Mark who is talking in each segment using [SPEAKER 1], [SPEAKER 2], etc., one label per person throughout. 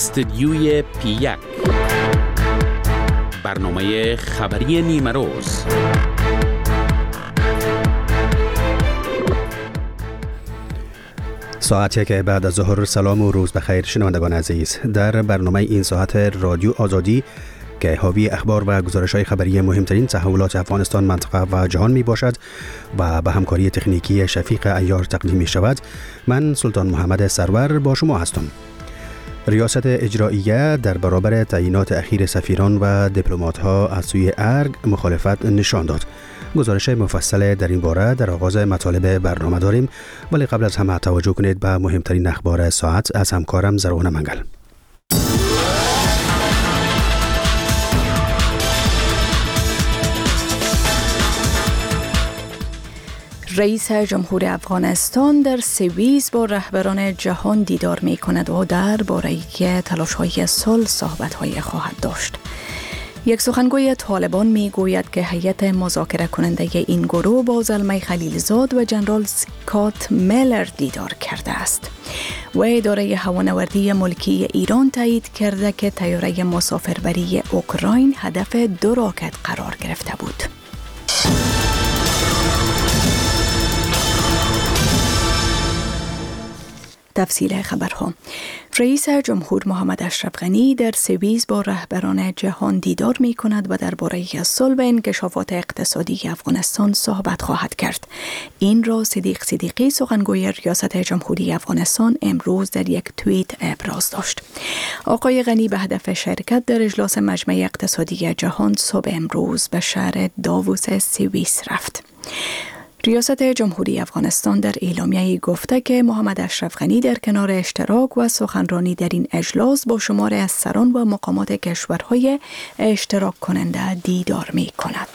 [SPEAKER 1] استدیوی پی1 برنامه خبری نیمه روز.
[SPEAKER 2] ساعتی که بعد از ظهر. سلام و روز بخیر شنوندگان عزیز. در برنامه این ساعت رادیو آزادی که حاوی اخبار و گزارش‌های خبری مهمترین تحولات افغانستان، منطقه و جهان می باشد و به همکاری تکنیکی شفیق عیار تقدیم می شود، من سلطان محمد سرور با شما هستم. ریاست اجراییه در برابر تعیینات اخیر سفیران و دیپلمات‌ها از سوی ارگ مخالفت نشان داد. گزارش مفصل در این باره در آغاز مطالب برنامه داریم، ولی قبل از همه توجه کنید به مهمترین اخبار ساعت از همکارم زرغون منگل.
[SPEAKER 3] رئیس جمهور افغانستان در سوئیس با رهبران جهان دیدار می کند و درباره تلاش‌های صلح صحبت‌های خواهد داشت. یک سخنگوی طالبان می گوید که هیئت مذاکره کننده این گروه با زلمه خلیلزاد و جنرال اسکات میلر دیدار کرده است. و اداره هوانوردی ملکی ایران تایید کرده که طیاره مسافربری اوکراین هدف 2 راکت قرار گرفته بود. تفصیل خبرها. رئیس جمهور محمد اشرف غنی در سوئیس با رهبران جهان دیدار می کند و درباره صلح و انکشافات اقتصادی افغانستان صحبت خواهد کرد. این را صدیق صدیقی، سخنگوی ریاست جمهوری افغانستان، امروز در یک توییت ابراز داشت. آقای غنی به هدف شرکت در اجلاس مجمع اقتصادی جهان صبح امروز به شهر داووس سوئیس رفت. ریاست جمهوری افغانستان در اعلامیه‌ای گفته که محمد اشرف غنی در کنار اشتراک و سخنرانی در این اجلاس با شمار از سران و مقامات کشورهای اشتراک کننده دیدار می کند.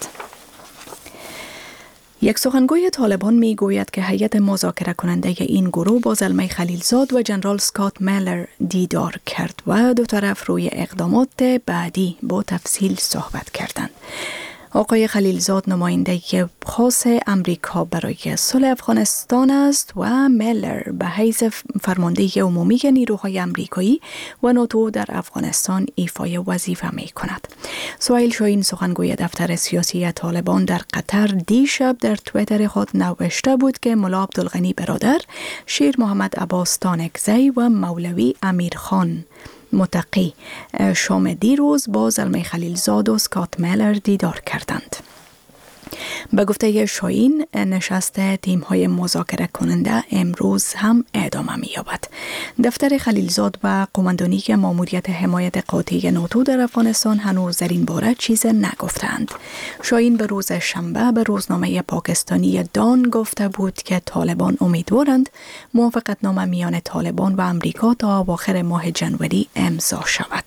[SPEAKER 3] یک سخنگوی طالبان می گوید که هیئت مذاکره کننده این گروه با زلمه خلیلزاد و جنرال اسکات میلر دیدار کرد و دو طرف روی اقدامات بعدی با تفصیل صحبت کردند. آقای خلیلزاد نماینده خاص امریکا برای صلح افغانستان است و میلر به حیث فرمانده عمومی نیروهای امریکایی و ناتو در افغانستان ایفای وظیفه می کند. سهیل شاهین، سخنگوی دفتر سیاسی طالبان در قطر، دیشب در توییتر خود نوشته بود که ملا عبدالغنی برادر، شیر محمد عباس تانکزی و مولوی امیرخان متقی شام دیروز با زلمه خلیلزاد و اسکات میلر دیدار کردند. به گفته شاهین، نشست تیم‌های مذاکره کننده امروز هم ادامه می‌یابد. دفتر خلیلزاد و قماندانی ماموریت حمایت قاطع ناتو در افغانستان هنوز در این باره چیز نگفتند. شاهین به روز شنبه به روزنامه پاکستانی دان گفته بود که طالبان امیدوارند موافقتنامه میان طالبان و امریکا تا اواخر ماه ژانویه امضا شود.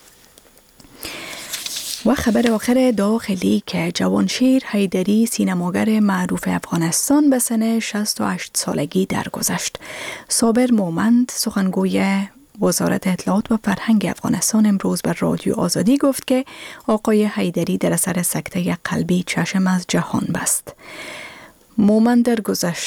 [SPEAKER 3] و خبر آخر داخلی که جوانشیر حیدری، سینماگر معروف افغانستان، به سن 68 سالگی درگذشت. صابر مومند، سخنگوی وزارت اطلاعات و فرهنگ افغانستان، امروز بر رادیو آزادی گفت که آقای حیدری در اثر سکته قلبی چشم از جهان بست. مومند در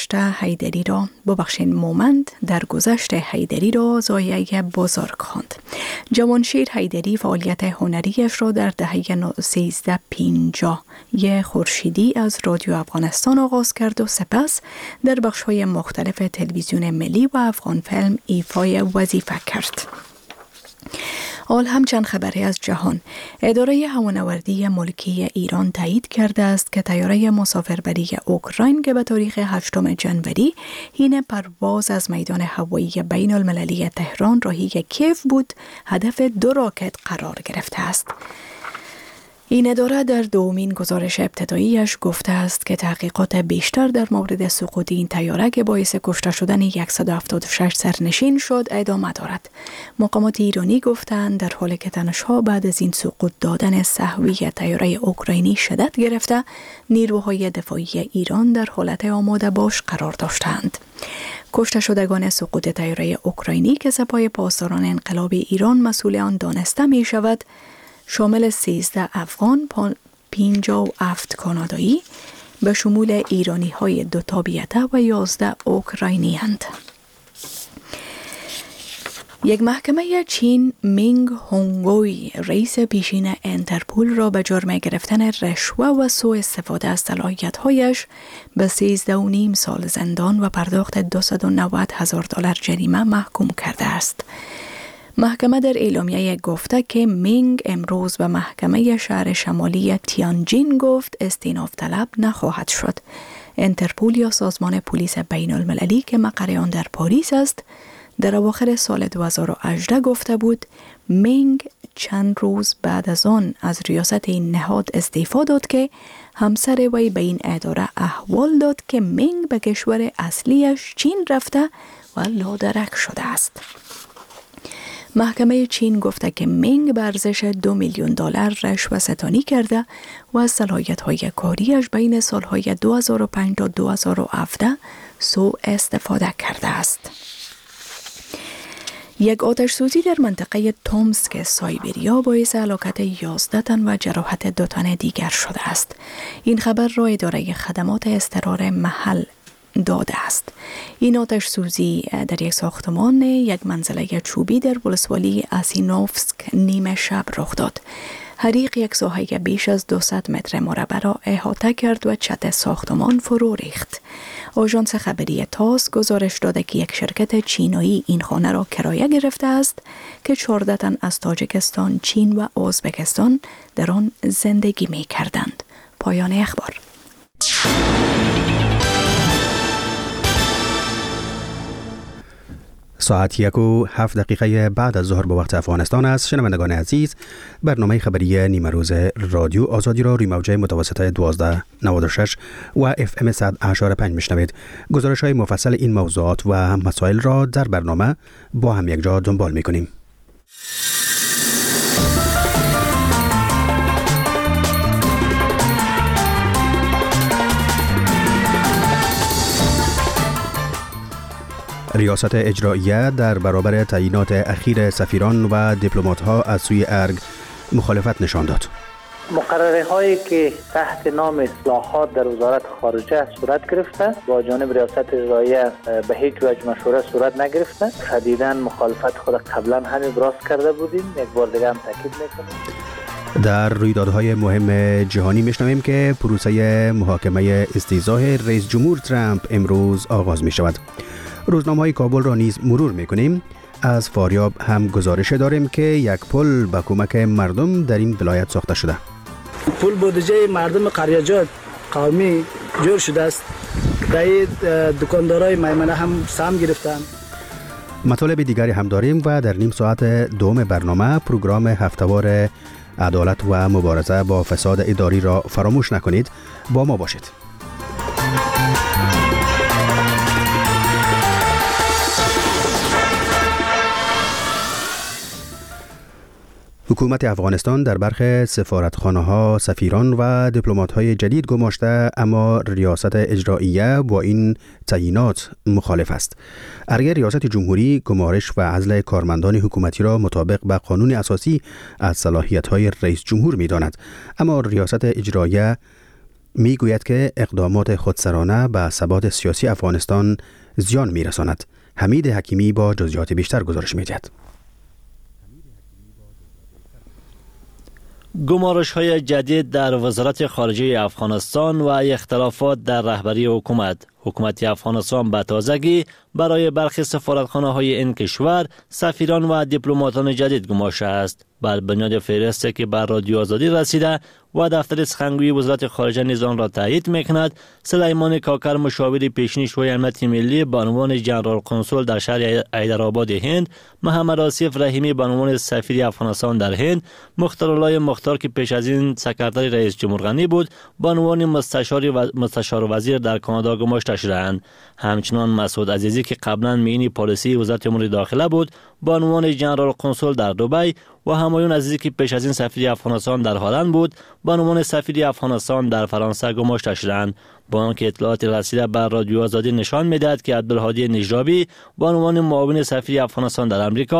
[SPEAKER 3] گذشت حیدری را ضایعه بزرگ خواند. جوانشیر حیدری فعالیت هنریش را در دهه 1350 خورشیدی از رادیو افغانستان آغاز کرد و سپس در بخش‌های مختلف تلویزیون ملی و افغان فیلم ایفای وظیفه کرد. حال هم چند خبری از جهان. اداره هوانوردی ملکی ایران تایید کرده است که طیاره مسافربری اوکراین که به تاریخ 8 ژانویه حین پرواز از میدان هوایی بین المللی تهران راهی کیف بود، هدف 2 راکت قرار گرفته است. این اداره در دومین گزارش ابتداییش گفته است که تحقیقات بیشتر در مورد سقوط این طیاره که باعث کشته شدن 176 سرنشین شد ادامه دارد. مقامات ایرانی گفتند در حالی که تنش‌ها بعد از این سقوط دادن سهوی طیاره اوکراینی شدت گرفته، نیروهای دفاعی ایران در حالت آماده باش قرار داشتند. کشته شدگان سقوط طیاره اوکراینی که سپاه پاسداران انقلاب ایران مسئول آن دانسته می شود، شامل 13 افغان، 57 کانادایی به شمول ایرانی های 2 تابعیته و 11 اوکراینی اند. یک محکمه چین مینگ هونگوی رئیس پیشین انترپول را به جرم گرفتن رشوه و سوء استفاده از صلاحیت‌هایش به 13.5 سال زندان و پرداخت $290,000 جریمه محکوم کرده است. محکمه در اعلامیه گفته که مینگ امروز به محکمه شهر شمالی تیانجین گفت استیناف طلب نخواهد شد. انترپول یا سازمان پلیس بین المللی که مقر آن در پاریس است، در اواخر سال 2018 گفته بود مینگ چند روز بعد از آن از ریاست این نهاد استعفا داد که همسر وی به این اداره احوال داد که مینگ به کشور اصلیش چین رفته و لادرک شده است. محکمه چین گفته که مینگ به ارزش $2 میلیون رشوه ستانی کرده و از صلاحیت‌های کاریش بین سالهای 2005 تا 2017 سوء استفاده کرده است. یک آتش سوزی در منطقه تومسک سایبریا باعث هلاکت 11 تن و جراحت 2 تن دیگر شده است. این خبر را اداره خدمات اضطرار محل داده است. این آتش سوزی در یک ساختمان یک منزله چوبی در ولسوالی اسینوفسک نیمه شب رخ داد. حریق یک ساحه بیش از 200 متر مربع را احاطه کرد و چت ساختمان فرو ریخت. آژانس خبری تاس گزارش داده که یک شرکت چینایی این خانه را کرایه گرفته است که 14 تن از تاجیکستان، چین و ازبکستان در آن زندگی می کردند. پایان اخبار.
[SPEAKER 2] ساعت 1:07 بعد از ظهر به وقت افغانستان است. شنوندگان عزیز، برنامه خبری نیمه روز رادیو آزادی را روی موج متوسط 1296 و FM 100.5 میشنوید. گزارش های مفصل این موضوعات و مسائل را در برنامه با هم یک جا دنبال میکنیم. ریاست اجراییه در برابر تعیینات اخیر سفیران و دیپلمات‌ها از سوی ارگ مخالفت نشان داد.
[SPEAKER 4] مقرره هایی که تحت نام اصلاحات در وزارت خارجه صورت گرفته با جانب ریاست اجراییه به هیچ وجه مشوره صورت نگرفته. شدیداً مخالفت خود قبلا هم ابراز کرده بودیم، یک بار دیگه هم تاکید میکنیم.
[SPEAKER 2] در رویدادهای مهم جهانی میشنویم که پروسه محاکمه استیضاح رئیس جمهور ترامپ امروز آغاز می شود. روزنامه‌های کابل را نیز مرور می‌کنیم. از فاریاب هم گزارش داریم که یک پل به کمک مردم در این ولایت ساخته شده.
[SPEAKER 5] پل بودجه مردم قریه‌جات قومی جور شده است. در دکاندارای میمنه هم سهم گرفتند.
[SPEAKER 2] مطالب دیگری هم داریم و در نیم ساعت دوم برنامه پروگرام هفته‌وار عدالت و مبارزه با فساد اداری را فراموش نکنید. با ما باشید. حکومت افغانستان در برخی سفارتخانه‌ها سفیران و دیپلمات‌های جدید گماشته، اما ریاست اجراییه با این تعیینات مخالف است. ارگ ریاست جمهوری گمارش و عزل کارمندان حکومتی را مطابق با قانون اساسی از صلاحیت‌های رئیس جمهور می‌داند، اما ریاست اجراییه می‌گوید که اقدامات خودسرانه به ثبات سیاسی افغانستان زیان می‌رساند. حمید حکیمی با جزئیات بیشتر گزارش می‌دهد.
[SPEAKER 6] گمارش‌های جدید در وزارت خارجه افغانستان و اختلافات در رهبری حکومت افغانستان به تازگی برای برخی سفارتخانه‌های این کشور سفیران و دیپلماتان جدید گماشته است. بر بنیاد فهرستی که بر رادیو آزادی رسیده و دفتر سخنگوی وزارت خارجه نیز آن را تایید می‌کند، سلیمان کاکر مشاور پیشین شورای امنیت ملی به عنوان ژنرال کنسول در شهر حیدرآباد هند، محمد آصف رحیمی به عنوان سفیر افغانستان در هند، مختارالله مختار که پیش از این سکرتری رئیس جمهور غنی بود به عنوان مستشار وزیر در کانادا گماشته شدند. همچنان مسعود عزیزی که قبلا معین پالیسی وزارت امور داخله بود به عنوان ژنرال کنسول در دبی و همایون عزیزی که پیش از این سفیر افغانستان در هلند بود به عنوان سفیر افغانستان در فرانسه گماشته شدند. با آنکه اطلاعات رسیده بر رادیو آزادی نشان می‌دهد که عبدالهادی نجرابی به عنوان معاون سفیر افغانستان در امریکا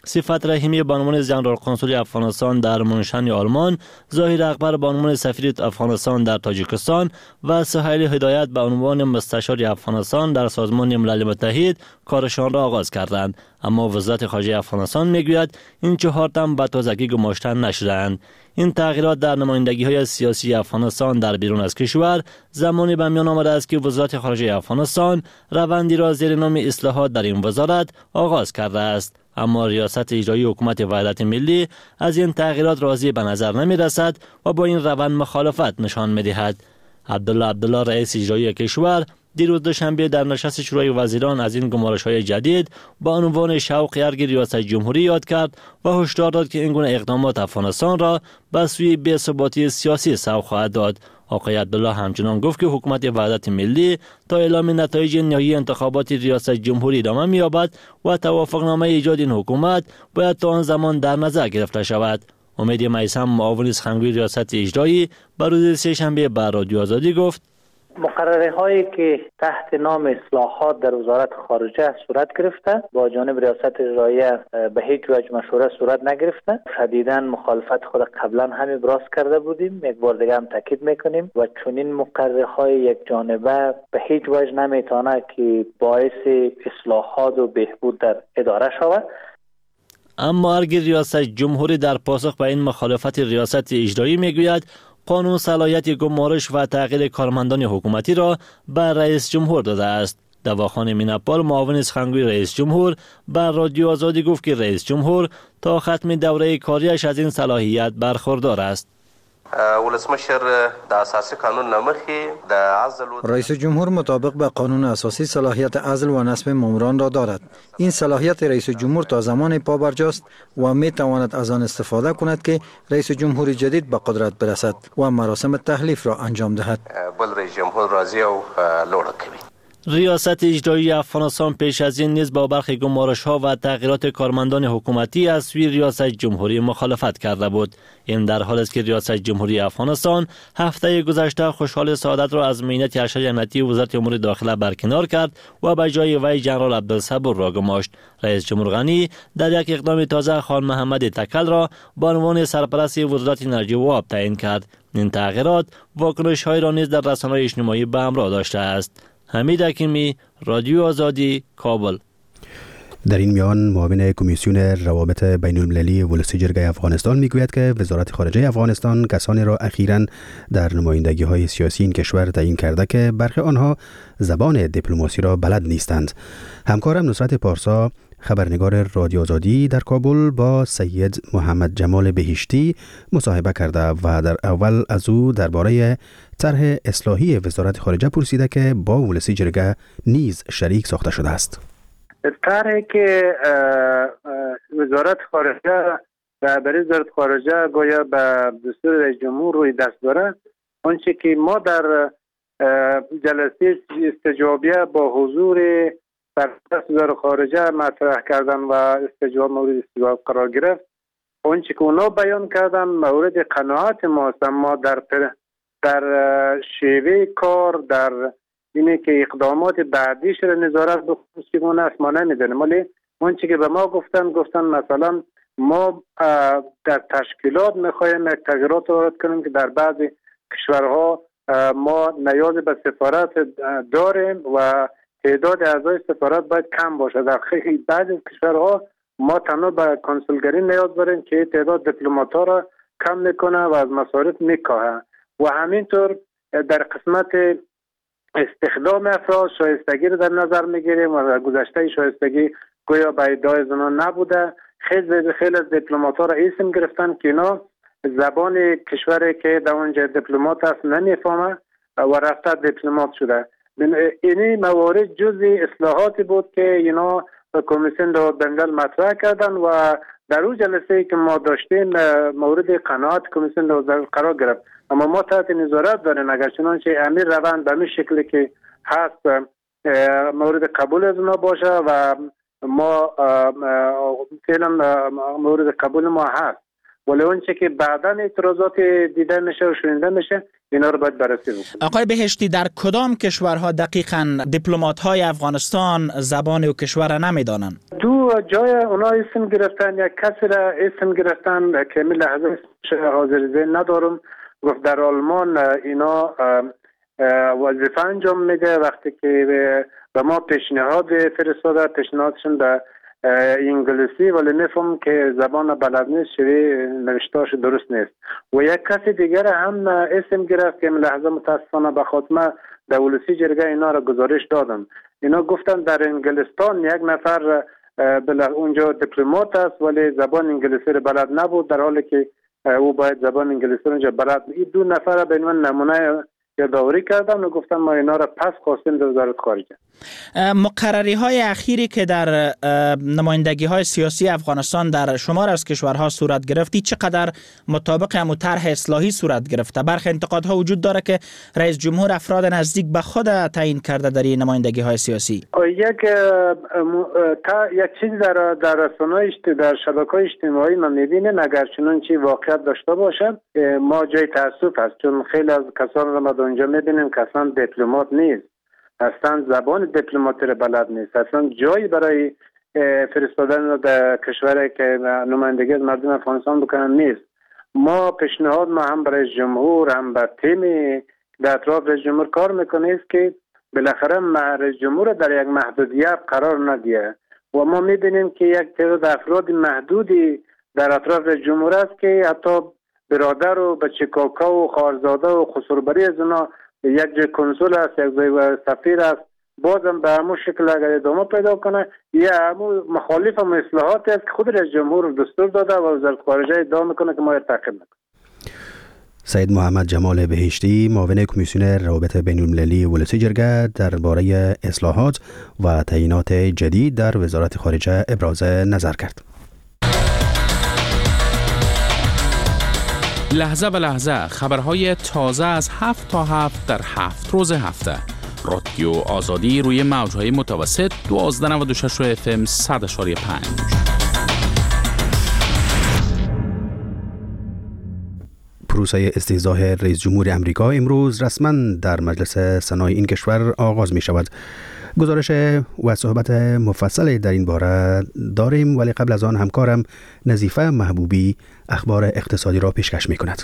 [SPEAKER 6] صفت رحیمی به عنوان ژنرال کنسول افغانستان در منشن آلمان، ظاهر اکبر به عنوان سفیر افغانستان در تاجیکستان و سهیل هدایت به عنوان مستشار افغانستان در سازمان ملل متحد کارشان را آغاز کردند. اما وزارت خارجه افغانستان میگوید این 4 تن به تازگی گماشته نشدند. این تغییرات در نمایندگی‌های سیاسی افغانستان در بیرون از کشور زمانی به میان آمده است که وزارت خارجه افغانستان روندی را زیر نام اصلاحات در این وزارت آغاز کرده است. اما ریاست اجرایی حکومت وحدت ملی از این تغییرات راضی به نظر نمی رسد و با این روند مخالفت نشان می دهد. عبدالله رئیس اجرایی کشور دیروز دوشنبه در نشست شورای وزیران از این گمارش‌های جدید با عنوان شوق ارگ ریاست جمهوری یاد کرد و هشدار داد که این گونه اقدامات افغانستان را به سوی بی‌ثباتی سیاسی سوق خواهد داد. آقای عبدالله همچنان گفت که حکومت وحدت ملی تا اعلام نتایج نهایی انتخابات ریاست جمهوری ادامه می‌یابد و توافقنامه ایجاد این حکومت باید تا آن زمان در نظر گرفته شود. امید میثم معاون سخنگوی ریاست اجرایی به روز سه‌شنبه به رادیو آزادی گفت
[SPEAKER 4] مقرره هایی که تحت نام اصلاحات در وزارت خارجه صورت گرفته با جانب ریاست اجرایی به هیچ وجه مشوره صورت نگرفته. شدیداً مخالفت خود قبلا هم ابراز کرده بودیم، یک بار دیگه هم تاکید میکنیم و چنین مقرره های یک جانبه به هیچ وجه نمیتونه که باعث اصلاحات و بهبود در اداره شود.
[SPEAKER 6] اما ارگ ریاست جمهوری در پاسخ به این مخالفت ریاست اجرایی میگوید قانون صلاحیت گمارش و تغییر کارمندان حکومتی را به رئیس جمهور داده است. دواخان میناپال معاون سخنگوی رئیس جمهور به رادیو آزادی گفت که رئیس جمهور تا ختم دوره کاریش از این صلاحیت برخوردار است.
[SPEAKER 7] ولسمشر د اساسي قانون نمخي د عزل
[SPEAKER 8] رئیس جمهور مطابق به قانون اساسی صلاحیت عزل و نصب ماموران را دارد. این صلاحیت رئیس جمهور تا زمان پابرجاست و می تواند از آن استفاده کند که رئیس جمهور جدید به قدرت برسد و مراسم تحلیف را انجام دهد.
[SPEAKER 7] بل رئیس جمهور راضی او لوړه کوي.
[SPEAKER 6] ریاست اجرایی افغانستان پیش از این نیز با برخی گمارش‌ها و تغییرات کارمندان حکومتی از سوی ریاست جمهوری مخالفت کرده بود. این در حالی است که ریاست جمهوری افغانستان هفته گذشته خوشحال سعادت را از معینت ارشد امنیتی وزارت امور داخله برکنار کرد و به جای وی جنرال عبدالصبور را گماشت. رئیس جمهور غنی در یک اقدام تازه خان محمد تکل را به عنوان سرپرست وزارت انرژی و آب تعیین کرد. این تغییرات واکنش‌های را نیز در رسانه‌های اجتماعی به همراه داشته است. حمید حکیمی، رادیو آزادی، کابل.
[SPEAKER 2] در این میان معاون کمیسیون روابط بین المللی ولسی جرگه افغانستان میگوید که وزارت خارجه افغانستان کسانی را اخیراً در نمایندگی‌های سیاسی این کشور تعیین کرده که برخی آنها زبان دیپلماسی را بلد نیستند. همکارم نصرت پارسا خبرنگار رادیو آزادی در کابل با سید محمد جمال بهشتی مصاحبه کرده و در اول از او درباره طرح اصلاحی وزارت خارجه پرسیده که با ولسی جرگه نیز شریک ساخته شده است.
[SPEAKER 9] طرحی که وزارت خارجه رهبری وزارت خارجه گویا به دستور رئیس جمهور روی دست داره، آنچه که ما در جلسه استجابیه با حضور سرپرست وزارت خارجه مطرح کردن و استجواب مورد استجواب قرار گرفت، آنچه که اونا بیان کردن مورد قناعت ماست، اما در شیوه کار، در اینه که اقدامات بعدیش را نظارت بخصوصیمون است ما نمیدونیم. ولی آنچه که به ما گفتن مثلا ما در تشکیلات میخوایم یک تغییرات وارد کنیم که در بعضی کشورها ما نیاز به سفارت داریم و تعداد اعضای سفارت باید کم باشه. در بعضی کشورها ما تنها به کنسولگری نیاز داریم که تعداد دیپلمات‌ها را کم میکنه و از مصارف میکاهه. و همینطور در قسمت استخدام افراد شایستگی رو در نظر میگیریم و گذشته شایستگی گویا به ادعای زنان نبوده. خیلی از دیپلمات‌ها را اسم گرفتن که اینا زبان کشوری که در اونجا دیپلمات هست نمیفهمه و رفته دیپلمات شده. اینی موارد جزئی اصلاحاتی بود که اینا کمیسیون دو بنگال مطرح کردن و در اون جلسه که ما داشتیم مورد قناعت کمیسیون دو قرار گرفت. اما ما تحت نظارت داریم اگر چنانچه امیر روند به این شکلی که هست مورد قبول از اونا باشه و ما فعلا مورد قبول ما هست، ولی اونچه که بعداً اعتراضات دیده میشه و شنیده میشه اینا رو باید بررسی بکنیم.
[SPEAKER 10] آقای بهشتی، در کدام کشورها دقیقاً دیپلمات‌های افغانستان زبان و کشور نمیدانند؟
[SPEAKER 9] دو جای اونا اسم گرفتن، یک کسی را اسم گرفتن که می لحظه حاضر ذهن ندارم، گفت در آلمان اینا وظیفه انجام میده. وقتی که به ما پیشنهاد فرستاده، پیشنهادشون به انگلیسی ولی نفهم که زبان بلد نیست، شوی نوشتاش درست نیست. و یک کسی دیگر هم اسم گرفت که لحظه متاسفانه به خاتمه دولتی جرگه اینا را گزارش دادم. اینا گفتن در انگلستان یک نفر اونجا دیپلمات است ولی زبان انگلیسی را بلد نبود، در حالی که او باید زبان انگلیسی را اونجا بلد. این دو نفر به من نمونه یادآوری کردن و گفتن ما اینا را پس خواستیم در وزارت خارجه.
[SPEAKER 10] مقرری های اخیری که در نمایندگی های سیاسی افغانستان در شمار از کشورها صورت گرفتی چقدر مطابق همون طرح اصلاحی صورت گرفته؟ برخی انتقادها وجود داره که رئیس جمهور افراد نزدیک به خود تعیین کرده در این نمایندگی های سیاسی.
[SPEAKER 9] یک چیز در رسانه‌های در شبکه‌های اجتماعی ما می‌بینیم، اگر چنانچه واقعیت داشته باشه ما جای تأسف است، چون خیلی از کسان را ما اونجا می‌بینیم که اصلا دیپلمات نیست، اصلا زبان دیپلماتی را بلد نیست، اصلا جایی برای فرستادن در کشوری که نمایندگی از مردم افغانستان بکنن نیست. ما پیشنهاد ما هم برای جمهور هم به تیم در اطراف رئیس جمهور کار میکنه است که بالاخره رئیس جمهور در یک محدودیت قرار ندیه و ما میبینیم که یک تعداد افراد محدودی در اطراف رئیس جمهور است که حتی برادر و بچه کاکا و خواهرزاده و خسروبری از اونا یک جای کنسول است، یک جای سفیر است، بازم به همون شکل اگر ادامه پیدا کنه یا همون مخالف هم اصلاحات است که خود رئیس جمهور دستور داده و وزارت خارجه ادعا میکنه که ما تعقیب نکنیم.
[SPEAKER 2] سید محمد جمال بهشتی معاون کمیسیون روابط بین‌المللی ولسی جرگه درباره اصلاحات و تعیینات جدید در وزارت خارجه ابراز نظر کرد.
[SPEAKER 1] لحظه به لحظه خبرهای تازه از 7 تا 7 در 7 روز هفته. رادیو آزادی روی موج‌های متوسط 1296 FM 100.5.
[SPEAKER 2] پروسه استحضاح رئیس جمهور امریکا امروز رسما در مجلس سنای این کشور آغاز می شود. گزارش و صحبت مفصل در این باره داریم، ولی قبل از آن همکارم نظیفه محبوبی اخبار اقتصادی را پیشکش می کند.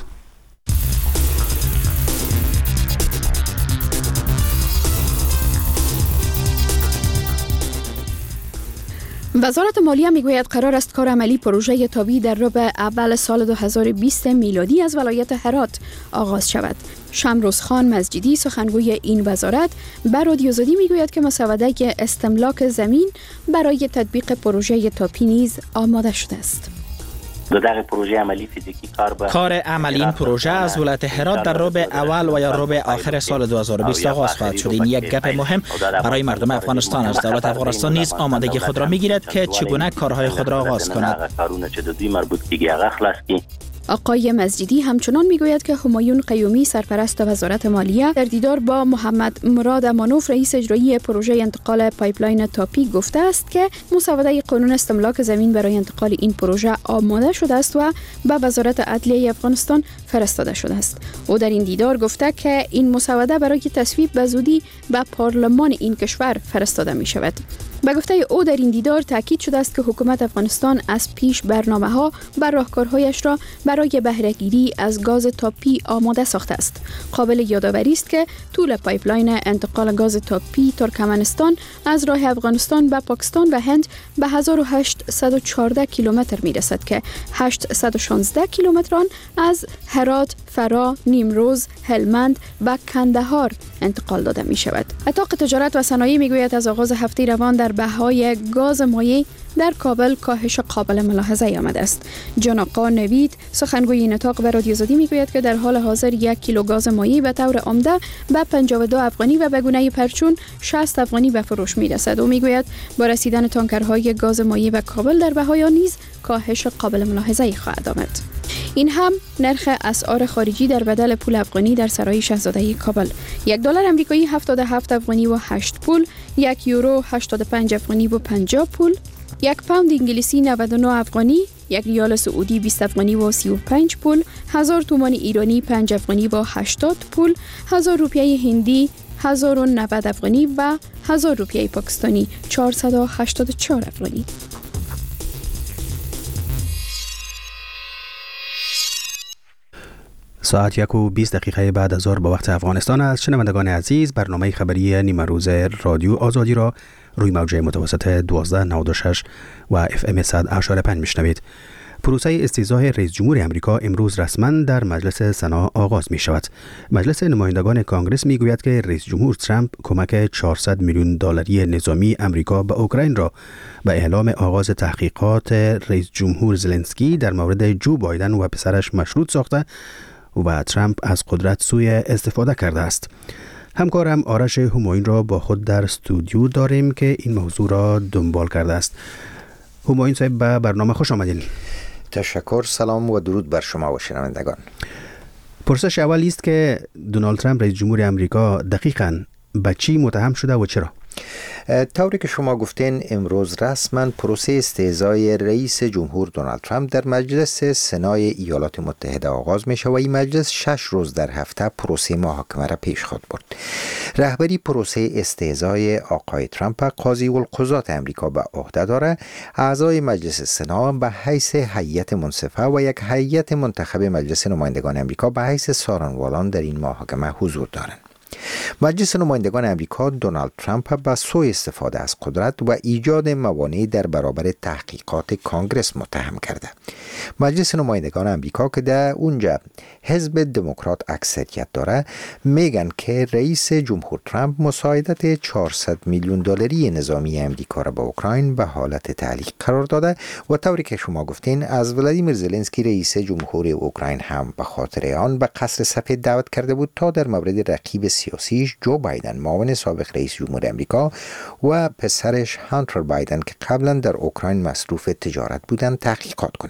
[SPEAKER 3] وزارت مالیه میگوید قرار است کار عملی پروژه تابی در ربع اول سال 2020 میلادی از ولایت هرات آغاز شود. شمروز خان مزجدی سخنگوی این وزارت به رادیو آزادی میگوید که مسوده استملاک زمین برای تطبیق پروژه تابی نیز آماده شده است.
[SPEAKER 11] در پروژه عملی فیزیکی
[SPEAKER 10] کار عملی این پروژه از ولایت هرات در ربع اول و یا ربع آخر سال 2020 آغاز خواهد شد. این یک گپ مهم برای مردم افغانستان است. دولت افغانستان نیز آمادگی خود را میگیرد که چگونه کارهای خود را آغاز کند. آقای مزجدی همچنان میگوید که همایون قیومی سرپرست وزارت مالیه در دیدار با محمد مراد امانوف رئیس اجرایی پروژه انتقال پایپلاین تاپی گفته است که مسوده قانون استملاک زمین برای انتقال این پروژه آماده شده است و به وزارت عدلیه افغانستان فرستاده شده است. او در این دیدار گفته که این مسوده برای تصویب به زودی به پارلمان این کشور فرستاده می شود. به گفته او در این دیدار تاکید شده است که حکومت افغانستان از پیش برنامه‌ها و راهکارهایش را برای بهره‌گیری از گاز تاپی آماده ساخته است. قابل یادآوری است که طول پایپلاین انتقال گاز تاپی ترکمنستان از راه افغانستان به پاکستان و هند به 1814 کیلومتر میرسد که 816 کیلومتر آن از هرات، فرا، نیمروز، هلمند و کندهار انتقال داده می شود. اتاق تجارت و صنایع می گوید از آغاز هفته روان در بهای گاز مایع در کابل کاهش قابل ملاحظه آمده است. جان آقا نوید سخنگوی این اتاق به رادیو آزادی می گوید که در حال حاضر 1 کیلو گاز مایع به طور عمده به 52 افغانی و به گونه پرچون 60 افغانی به فروش می رسد. او می گوید با رسیدن تانکرهای گاز مایع به کابل در بهای آن نیز کاهش قابل ملاحظه خواهد آمد. این هم نرخ اسعار خارجی در بدل پول افغانی در سرای شاهزاده کابل. $1 آمریکایی 77 افغانی و 8 پول، 1 یورو 85 افغانی و 50 پول، 1 پوند انگلیسی 99 افغانی، 1 ریال سعودی 20 افغانی و 35 پول، 1000 تومان ایرانی 5 افغانی و 80 پول، 1000 روپیه هندی 1090 افغانی و 1000 روپیه پاکستانی 484 افغانی.
[SPEAKER 2] ساعت 1:20 بعد از ظهر به وقت افغانستان است. شنوندگان عزیز، برنامه خبری نیمه روز رادیو آزادی را روی موج متوسط 1296 و FM 100.5 میشنوید. پروسه استیضاح رئیس جمهور امریکا امروز رسما در مجلس سنا آغاز می شود. مجلس نمایندگان کانگرس می گوید که رئیس جمهور ترامپ کمک 400 میلیون دلاری نظامی امریکا به اوکراین را به اعلام آغاز تحقیقات رئیس جمهور زلنسکی در مورد جو بایدن و پسرش مشروط ساخته و ترامپ از قدرت سوء استفاده کرده است. همکارم آرش همایون را با خود در استودیو داریم که این موضوع را دنبال کرده است. همایون صاحب، به برنامه خوش آمدین.
[SPEAKER 12] تشکر، سلام و درود بر شما و شنوندگان.
[SPEAKER 2] پرسش اولی است که دونالد ترامپ رئیس جمهور امریکا دقیقاً به چی متهم شده و چرا؟
[SPEAKER 12] طوری که شما گفتین، امروز رسما پروسه استعزای رئیس جمهور دونالد ترامپ در مجلس سنای ایالات متحده آغاز می شود و این مجلس 6 روز در هفته پروسه محاکمه را پیش خود برد. رهبری پروسه استعزای آقای ترامپ قاضی القضات امریکا به عهده داره. اعضای مجلس سنا به حیث هیئت منصفه و یک هیئت منتخب مجلس نمایندگان امریکا به حیث سارنوالان در این محاکمه حضور دارند. مجلس نمایندگان امریکا دونالد ترامپ به سوء استفاده از قدرت و ایجاد موانع در برابر تحقیقات کانگرس متهم کرده. مجلس نمایندگان امریکا که در اونجا حزب دموکرات اکثریت داره میگن که رئیس جمهور ترامپ مساعدت 400 میلیون دلاری نظامی امریکا را به اوکراین به حالت تعلیق قرار داده و طوری که شما گفتین از ولادیمیر زلنسکی رئیس جمهور اوکراین هم به خاطر آن به قصر سفید دعوت کرده بود تا در مورد رقیب سیاسیش جو بایدن، معاون سابق رئیس جمهور امریکا، و پسرش هانتر بایدن که قبلا در اوکراین مصروف تجارت بودند تحقیقات کنه.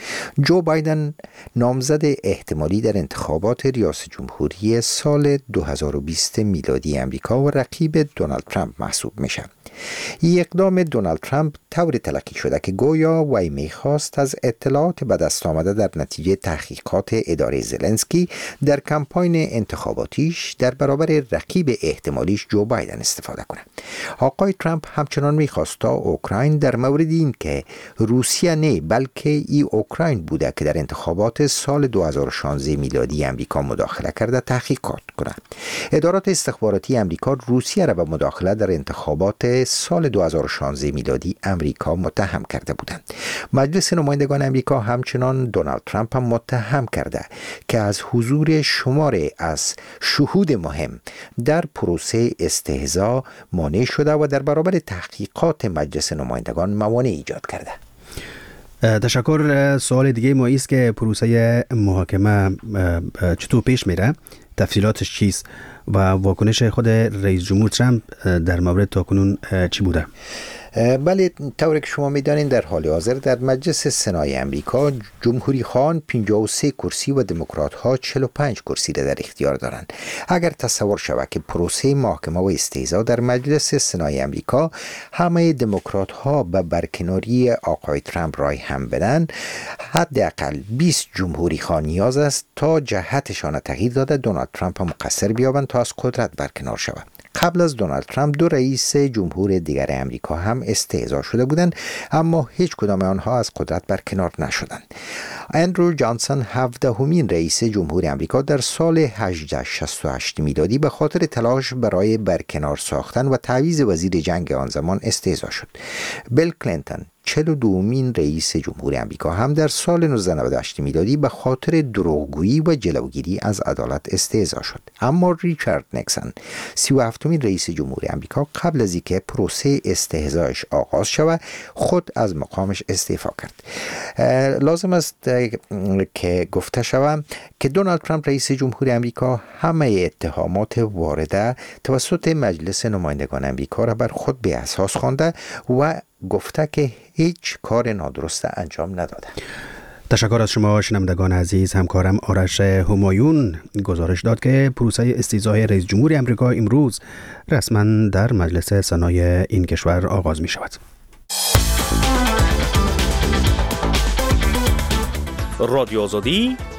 [SPEAKER 12] جو بایدن نامزد احتمالی در انتخابات ریاست جمهوری سال 2020 میلادی امریکا و رقیب دونالد ترامپ محسوب میشه. این اقدام دونالد ترامپ طوری تلقی شده که گویا وی میخواست از اطلاعات به دست آمده در نتیجه تحقیقات اداره زلنسکی در کمپاین انتخاباتیش در برابر رقیب احتمالیش جو بایدن استفاده کنه. آقای ترامپ همچنان میخواست تا اوکراین در مورد این که روسیه نه بلکه ای اوکراین بوده که در انتخابات سال 2016 میلادی امریکا مداخله کرده تحقیقات کنه. ادارات استخباراتی امریکا روسیه را به مداخله در انتخابات سال 2016 میلادی امریکا متهم کرده بودند. مجلس نمایندگان امریکا همچنان دونالد ترامپ هم متهم کرده که از حضور شماری از شهود مهم در پروسه استهزا مانع شده و در برابر تحقیقات مجلس نمایندگان موانع ایجاد کرده.
[SPEAKER 2] تشکر. سوال دیگه ما است که پروسه محاکمه چطور پیش میره؟ تفصیلاتش چیست و واکنش خود رئیس جمهور ترامپ در مورد تاکنون چی بوده؟
[SPEAKER 12] بله، طوری که شما میدانید در حال حاضر در مجلس سنای امریکا جمهوری خواهان 53 کرسی و دموکرات ها 45 کرسی را در اختیار دارند. اگر تصور شود که پروسه محاکمه و استهزا در مجلس سنای امریکا همه دموکرات ها به برکناری آقای ترامپ رای هم بدن، حداقل 20 جمهوری خواه نیاز است تا جهتشان تغییر داده دونالد ترامپ مقصر بیابند تا از قدرت برکنار شود. قبل از دونالد ترامپ 2 رئیس جمهور دیگر امریکا هم استهزا شده بودند اما هیچ کدام آنها از قدرت برکنار نشدند. اندرو جانسون 17مین رئیس جمهور امریکا در سال 1868 میلادی به خاطر تلاش برای برکنار ساختن و تعویض وزیر جنگ آن زمان استهزا شد. بیل کلینتون 42مین رئیس جمهور امریکا هم در سال 1998 میلادی به خاطر دروغگویی و جلوگیری از عدالت استهزا شد. اما ریچارد نیکسون 37مین رئیس جمهور امریکا قبل از اینکه پروسه استهزایش آغاز شود خود از مقامش استعفا کرد. لازم است که گفته شود که دونالد ترامپ رئیس جمهور امریکا همه اتهامات وارده توسط مجلس نمایندگان امریکا را بر خود به اساس خوانده و گفته که هیچ کار نادرست انجام نداده.
[SPEAKER 2] تشکر از شما شنوندگان عزیز. همکارم آرش همایون گزارش داد که پروسه استیضاح رئیس جمهور امریکا امروز رسما در مجلس سنای این کشور آغاز می شود.
[SPEAKER 1] رادیو آزادی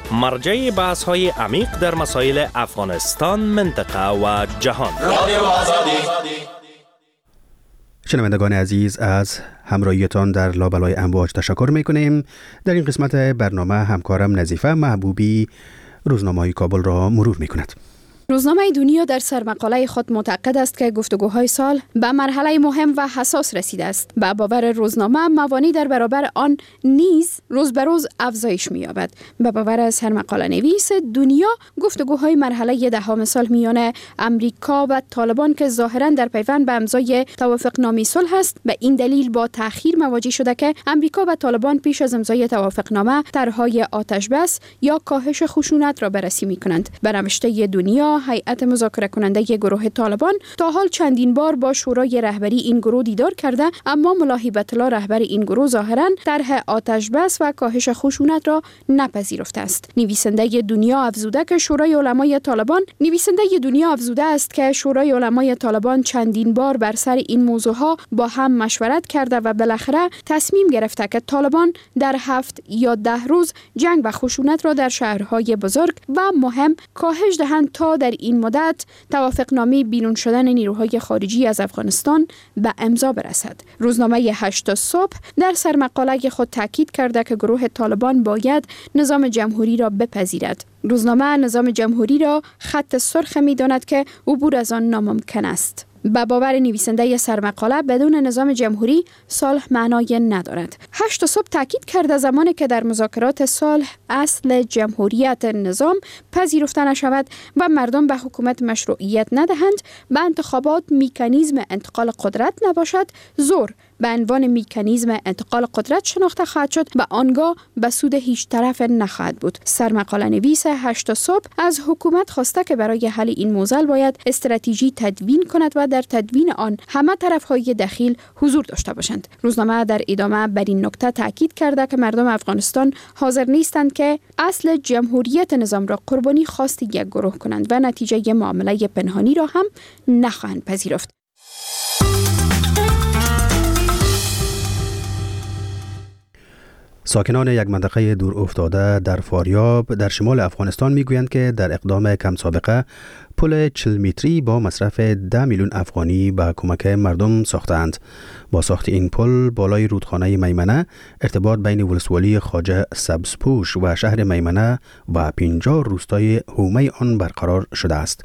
[SPEAKER 13] مرجع بحث های عمیق در مسائل افغانستان، منطقه و جهان. رادیو آزادی.
[SPEAKER 2] شنوندگان عزیز، از همراهیتان در لابلای امواج تشکر میکنیم. در این قسمت برنامه همکارم نظیفه محبوبی روزنامه کابل را مرور میکند.
[SPEAKER 10] روزنامه دنیا در سرمقاله خود معتقد است که گفتگوهای سال به مرحله مهم و حساس رسیده است. به باور روزنامه، موانع در برابر آن نیز روز به روز افزایش می‌یابد. به باور سرمقاله نویس دنیا، گفتگوهای مرحله دهم سال میان امریکا و طالبان که ظاهراً در پیوند به امضای توافقنامه صلح است، به این دلیل با تأخیر مواجه شده که امریکا و طالبان پیش از امضای توافقنامه طرحهای آتش بس یا کاهش خشونت را بررسی می‌کنند. به نوشته دنیا، هیئت مذاکره کننده گروه طالبان تا حال چندین بار با شورای رهبری این گروه دیدار کرده، اما ملا هیبت الله رهبر این گروه ظاهراً طرح آتش بس و کاهش خشونت را نپذیرفته است. نویسنده دنیا افزوده است که شورای علمای طالبان چندین بار بر سر این موضوعها با هم مشورت کرده و بالاخره تصمیم گرفته که طالبان در 7 یا 10 روز جنگ و خشونت را در شهرهای بزرگ و مهم کاهش دهند تا در این مدت توافقنامه بیرون شدن نیروهای خارجی از افغانستان به امضا برسد. روزنامه 8 صبح در سرمقاله خود تاکید کرده که گروه طالبان باید نظام جمهوری را بپذیرد. روزنامه نظام جمهوری را خط سرخ می‌داند که عبور از آن ناممکن است. به باور نویسنده سرمقاله، بدون نظام جمهوری صلح معنای ندارد. 8 صبح تاکید کرده زمانی که در مذاکرات صلح اصل جمهوریت نظام پذیرفته نشود و مردم به حکومت مشروعیت ندهند، به انتخابات مکانیزم انتقال قدرت نباشد، زور به عنوان مکانیزم انتقال قدرت شناخته خواهد شد و آنگاه به سود هیچ طرف نخواهد بود. سرمقاله نویس 8 صبح از حکومت خواسته که برای حل این موضوع باید استراتژی تدوین کند و در تدوین آن همه طرف‌های دخیل حضور داشته باشند. روزنامه در ادامه بر این نکته تاکید کرده که مردم افغانستان حاضر نیستند که اصل جمهوریت نظام را قربانی خواست یک گروه کنند و نتیجه معامله پنهانی را هم نخواهند پذیرفت.
[SPEAKER 2] ساکنان یک منطقه دور افتاده در فاریاب در شمال افغانستان میگویند که در اقدام کم سابقه پل 40 متری با مصرف 10 میلیون افغانی به کمک مردم ساختند. با ساخت این پل بالای رودخانه میمنه ارتباط بین ولسوالی خواجه سبزپوش و شهر میمنه و 50 روستای حومه آن برقرار شده است.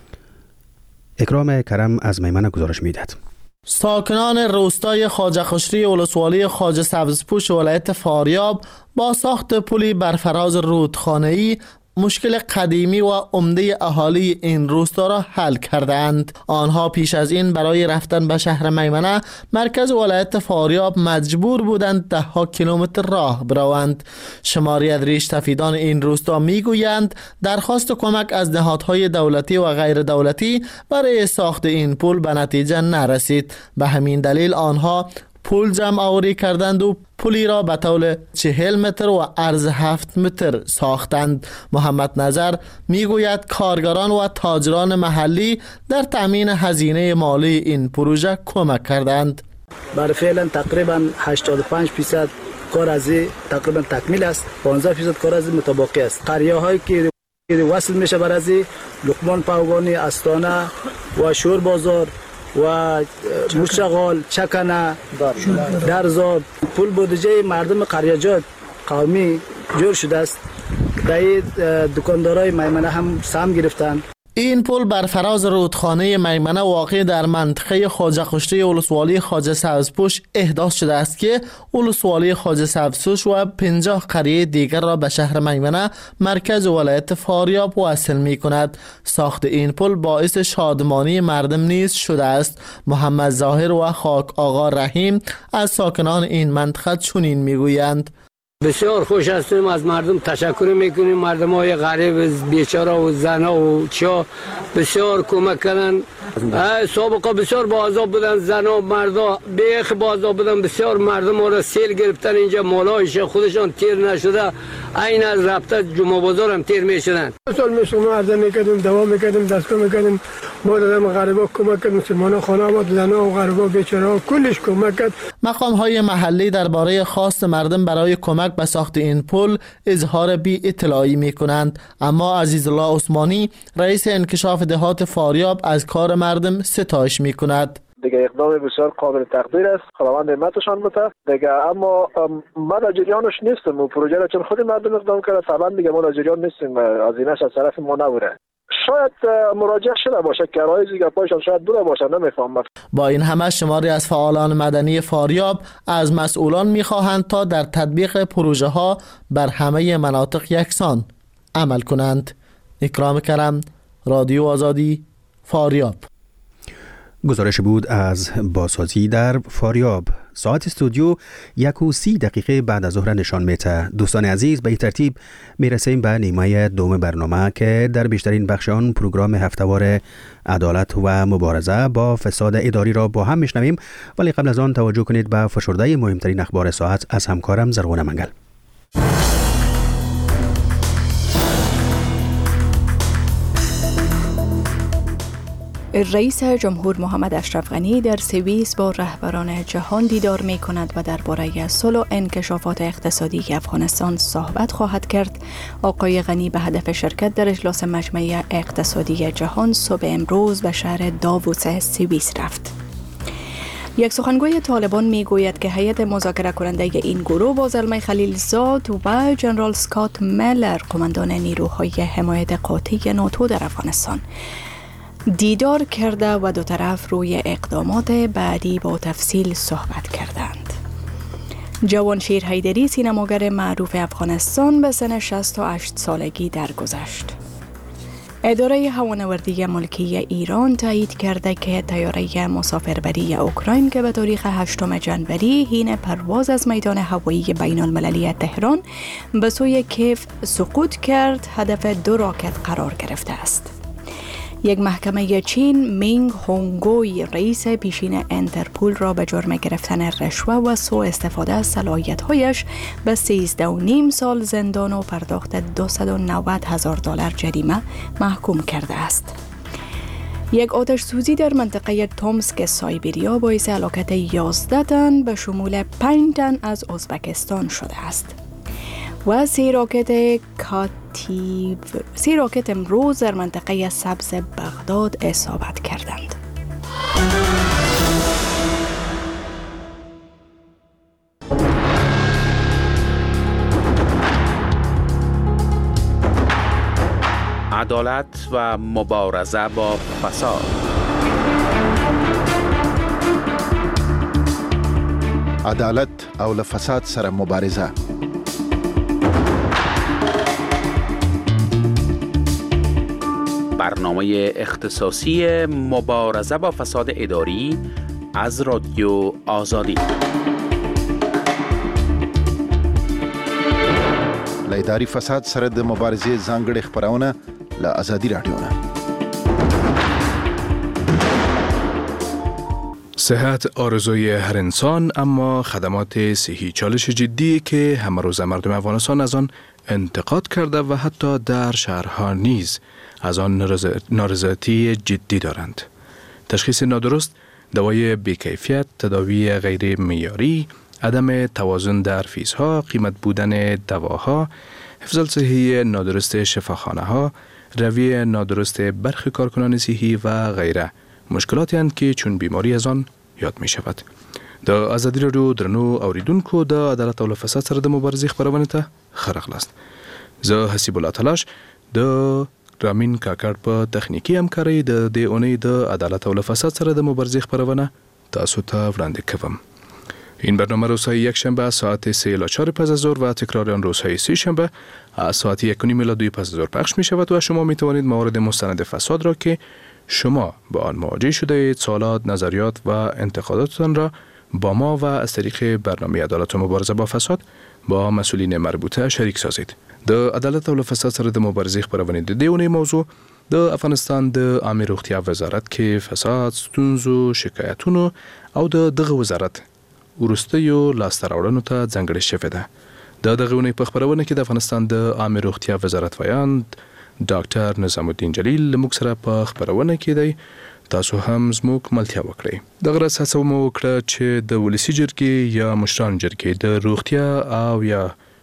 [SPEAKER 2] اکرام کرم از میمنه گزارش میدهد.
[SPEAKER 14] ساکنان روستای خواجه خشری ولسوالی خواجه سبزپوش ولایت فاریاب با ساخت پلی بر فراز رودخانه‌ای مشکل قدیمی و عمده اهالی این روستا را حل کردند. آنها پیش از این برای رفتن به شهر میمنه مرکز ولایت فاریاب مجبور بودند 10 کیلومتر راه بروند. شماری از ریش سفیدان این روستا میگویند درخواست کمک از نهادهای دولتی و غیر دولتی برای ساخت این پل به نتیجه نرسید. به همین دلیل آنها پل جمع آوری کردند و پلی را به طول 40 متر و عرض 7 متر ساختند. محمد نظر میگوید کارگران و تاجران محلی در تامین هزینه مالی این پروژه کمک کردند.
[SPEAKER 5] برای فعلا تقریبا 85% کار از تقریبا تکمیل است، 15% کار از متباقی است. قریه هایی که وصل میشه بر از لقمان پاوگانی، استانه و شور بازار و مشغال، چکنه، درزاد، پول بودجه مردم قریجات قومی جور شده است. در دکاندارای میمنه هم سهم گرفتند.
[SPEAKER 14] این پل بر فراز رودخانه میمنه واقع در منطقه خواجه خشری ولسوالی خواجه سبزپوش احداث شده است که ولسوالی خواجه سبزپوش و 50 قریه دیگر را به شهر میمنه مرکز ولایت فاریاب وصل می کند. ساخت این پل باعث شادمانی مردم نیز شده است. محمد ظاهر و خاک آقا رحیم از ساکنان این منطقه چنین میگویند:
[SPEAKER 15] بسیار خوش هستیم، از مردم تشکر میکنیم. مردم های غریب بیچاره و زنا و چا بسیار کمک کردن. سابقا بسیار با عذاب بودن، زنا و مردا بیخ با عذاب بودن. بسیار مردم ها را سیل گرفتن، اینجا مالایش خودشان تیر نشده، این از رابطه جمعه بازار هم تیر میشدن.
[SPEAKER 16] سال میشم عرضه میکردیم، دوا میکردیم، دستگاه میکردیم. ما دادم غریبا کمک کردیم، مسلمان خانه آمد، زنا و غریبا بیچاره کلش کمک کرد.
[SPEAKER 14] مقام های محلی درباره خواست مردم برای کمک کمک به ساخت این پل اظهار بی اطلاعی می کنند. اما عزیزالله عثمانی رئیس انکشاف دهات فاریاب از کار مردم ستایش می کند.
[SPEAKER 17] دیگه اقدام بسیار قابل تقدیر است، خداوند نعمتشان بده دیگه. اما ما در جریانش نیستم و پروژه را چون خود مردم اقدام کرده طبعا دیگه ما در جریان نیستیم، هزینه‌اش از طرف ما نبوده. شاید مراجعه شده باشه که رایزی که پایشان شاید بوده باشه، نمیفهمم.
[SPEAKER 14] با این همه شماری از فعالان مدنی فاریاب از مسئولان میخواهند تا در تطبیق پروژه ها بر همه مناطق یکسان عمل کنند. اکرام کرم، رادیو آزادی، فاریاب.
[SPEAKER 2] گزارش بود از بازسازی در فاریاب. ساعت استودیو 1:30 بعد از ظهر نشان میده. دوستان عزیز، به این ترتیب میرسیم به نیمه دوم برنامه که در بیشترین بخش آن پروگرام هفتهوار عدالت و مبارزه با فساد اداری را با هم میشنویم، ولی قبل از آن توجه کنید به فشرده مهمترین اخبار ساعت از همکارم زرغون منگل.
[SPEAKER 3] رئیس جمهور محمد اشرف غنی در سوئیس با رهبران جهان دیدار می کند و درباره صلح و انکشافات اقتصادی افغانستان صحبت خواهد کرد. آقای غنی به هدف شرکت در اجلاس مجمع اقتصادی جهان صبح امروز به شهر داووس سوئیس رفت. یک سخنگوی طالبان می گوید که هیئت مذاکره کننده این گروه با زلمه خلیلزاد و جنرال اسکات میلر قماندان نیروهای حمایت قاطع ناتو در افغانستان دیدار کرده و دو طرف روی اقدامات بعدی با تفصیل صحبت کردند. جوانشیر حیدری سینماگر معروف افغانستان به سن 68 سالگی درگذشت. اداره هوانوردی ملکی ایران تایید کرده که طیاره مسافربری اوکراین که به تاریخ 8 جنوری حین پرواز از میدان هوایی بین المللی تهران به سوی کیف سقوط کرد، هدف 2 راکت قرار گرفته است. یک محکمه چین مینگ هونگوی رئیس پیشین انترپول را به جرم گرفتن رشوه و سوء استفاده از صلاحیت‌هایش به 13.5 سال زندان و پرداخت $290,000 جریمه محکوم کرده است. یک آتش سوزی در منطقه تومسک سایبریا باعث هلاکت 11 تن به شمول 5 تن از ازبکستان شده است. و 3 راکت امروز در منطقه سبز بغداد اصابت کردند.
[SPEAKER 1] عدالت و مبارزه با فساد.
[SPEAKER 18] عدالت او له فساد سره مبارزه.
[SPEAKER 1] برنامه اختصاصی مبارزه با فساد اداری از رادیو آزادی.
[SPEAKER 18] له اداري فساد سره د مبارزې ځانګړې خبرونه له آزادي رادیو نه.
[SPEAKER 19] صحت آرزوی هر انسان، اما خدمات صحی چالش جدی که همه روز مردم افغانستان از آن انتقاد کرده و حتی در شهرها نیز از آن نارضایتی جدی دارند. تشخیص نادرست، دوای بی‌کیفیت، تداوی غیر معیاری، عدم توازن در فیزها، قیمت بودن دواها، حفظ صحی نادرست شفاخانه‌ها، روی نادرست برخی کارکنان صحی و غیره مشکلاتی هستند که چون بیماری از آن یاد می شود. د آزادی رادیو درنو اوریدونکو د عدالت او فساد سره د مبارزې خبرونه ته خرغلاست. زه حسیب الله تلاش د رامین کاکړ په تخنیکی همکارۍ د دې اونۍ د عدالت او فساد سره د مبارزې خبرونه تاسو ته وړاندې کوم. این برنامه روزهای یک شنبه ساعت 3 الی 4 پس از ظهر و تکرار آن روزهای سه شنبه ساعت 1 الی 2 پس از ظهر پخش می شود و شما می توانید موارد مستند فساد را که شما با آن مواجه شده اید، سوالات، نظریات و انتقاداتتان را با ما و از طریق برنامه عدالت و مبارزه با فساد با مسئولین مربوطه شریک سازید. د عدالت او فساد سره د مبارزې خبرونه د دیونه موضوع د افغانستان د عامه روغتیا وزارت کې فساد، ستونزو، شکایتونو او د دغه وزارت ورستیو لاسته راوړنو ته ځانګړې شوې ده. د دغه ونې په خبرونه کې د افغانستان د عامه روغتیا وزارت ویاند ډاکټر نظام الدین جلیل موږ سره په خبرونه کې دی. تاسو هم زموږ ملتیا وکړئ. دغه راز هڅه مو وکړه چې د ولسي جرګې یا مشران جرګې د روغتیا او یا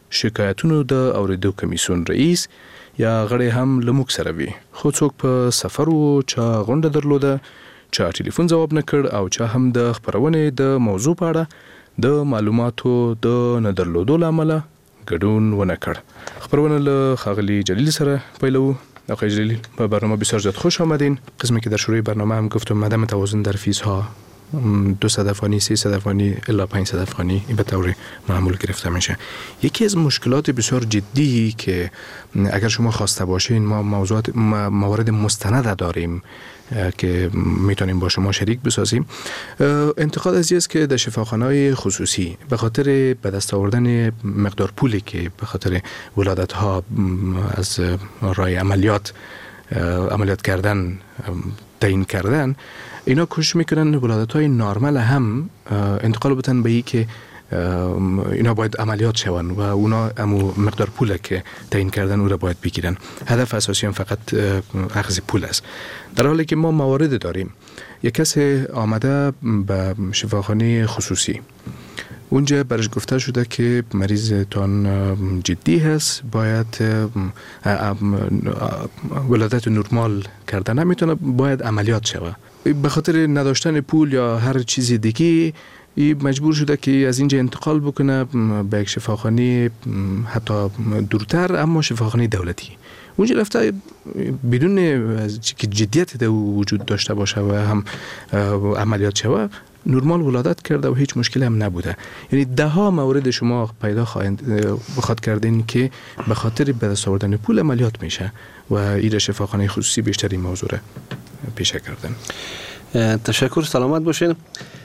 [SPEAKER 19] شکایتونو د اوریدو کمیسیون رئیس یا غړي هم لموک سره وي، خو څوک په سفر وو چا غونډه درلوده، چا ټلیفون جواب نه کړ او چا هم د خبرونې د موضوع په اړه د معلوماتو د نه درلودو لامل ګډون ونه کړ. خبرونه له خاغلی جلیل سره پیلو. آقای جلیل، به برنامه بسیار زیاد خوش آمدین. قسمی که در شروع برنامه هم گفتم عدم توازن در فیزها 200 افغانی 300 افغانی الا 500 افغانی این به طور معمول گرفته میشه. یکی از مشکلات بسیار جدی که اگر شما خواسته باشین ما موارد مستند داریم که میتونیم با شما شریک بسازیم. انتقاد از است که در شفاخانه‌های خصوصی به خاطر به دست آوردن مقدار پولی که به خاطر ولادت ها از راه عملیات کردن تعیین کردن، اینا کوشش میکنن ولادت های نارمل هم انتقال بدن به این که اینا باید عملیات شون و اونا امو مقدار پول که تعیین کردن او را باید بگیرن. هدف اساسی هم فقط اخذ پول است، در حالی که ما موارد داریم. یک کس آمده به شفاخانه خصوصی، اونجا برش گفته شده که مریض تان جدی هست، باید ولادت نرمال کردن نمیتونه، باید عملیات شود. به خاطر نداشتن پول یا هر چیز دیگه مجبور شده که از اینجا انتقال بکنه به یک شفاخانه حتی دورتر، اما شفاخانه دولتی. اونجا رفته بدون که جدیت در وجود داشته باشه و هم عملیات شود نرمال ولادت کرده و هیچ مشکلی هم نبوده. یعنی ده ها مورد شما پیدا بخواد کردین که به خاطر به دست آوردن پول عملیات میشه و این شفاخانه خصوصی بیشتر این موضوع را پیشه کردن.
[SPEAKER 20] تشکر، سلامت باشین.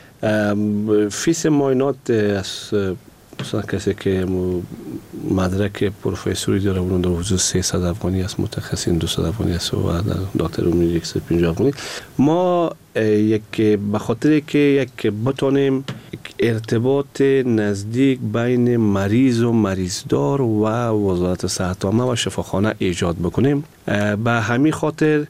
[SPEAKER 20] فیس معاینات از مثلا کسی که مدرک پروفسوری داره اون در حدود 300 افغانی است، متخصصین 200 افغانی است و دکتر عمومی 150 افغانی. ما به خاطر که یک بتونیم ارتباط نزدیک بین مریض و مریضدار و وزارت صحت عامه و شفاخانه ایجاد بکنیم، به همین خاطر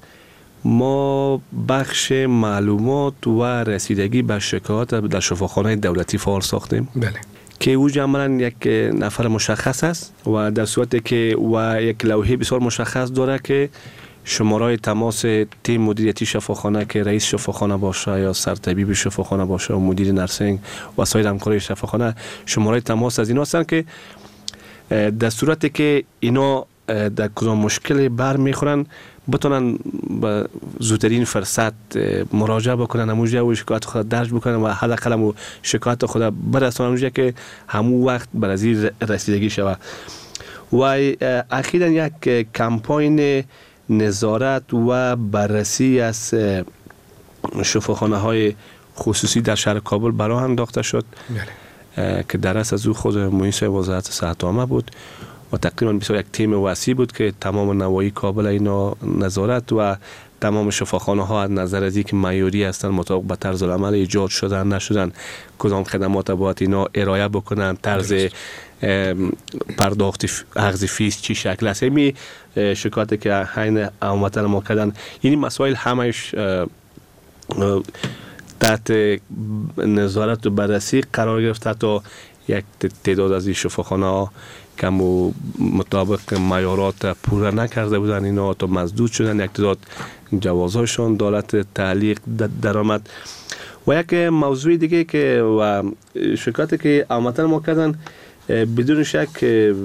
[SPEAKER 20] ما بخش معلومات و رسیدگی به شکایات در شفاخانه دولتی فعال ساختیم.
[SPEAKER 19] بله.
[SPEAKER 20] که او عملاً یک نفر مشخص است و در صورتی که و یک لوحه بسیار مشخص داره که شماره تماس تیم مدیریتی شفاخانه که رئیس شفاخانه باشه یا سرطبیب شفاخانه باشه و مدیر نرسینگ و سایر همکارای شفاخانه، شماره تماس از اینا هستند که در صورتی که اینا در کدام مشکلی بر میخورن بتونن به زودترین فرصت مراجعه بکنن، همونجا و شکایت خود درج بکنن و حداقل شکایت خود برسونن اونجا که همون وقت بر از رسیدگی شود. و اخیراً یک کمپاین نظارت و بررسی از شفاخانه های خصوصی در شهر کابل برای انداخته شد که در اصل از او خود مؤسسه وزارت صحت عامه بود و تقریبا بسیار یک تیم وسیع بود که تمام نواحی کابل اینا نظارت و تمام شفاخانه ها از نظر از اینکه معیاری هستن مطابق به طرز العمل ایجاد شدن نشدن، کدام خدمات باید اینا ارائه بکنن، طرز پرداخت اخذ فیس چی شکل است. این شکایتی که حین هموطن ما کردن، این مسائل همش تحت نظارت و بررسی قرار گرفته تا یک تعداد از این شفاخانه ها که مطابق معیارات پورا نکرده بودن اینا تا مزدود شدن، یک تعداد جوازهاشون دولت تعلیق درآمد. و یک موضوع دیگه که و شکایتی که هموطن ما کردن بدون شک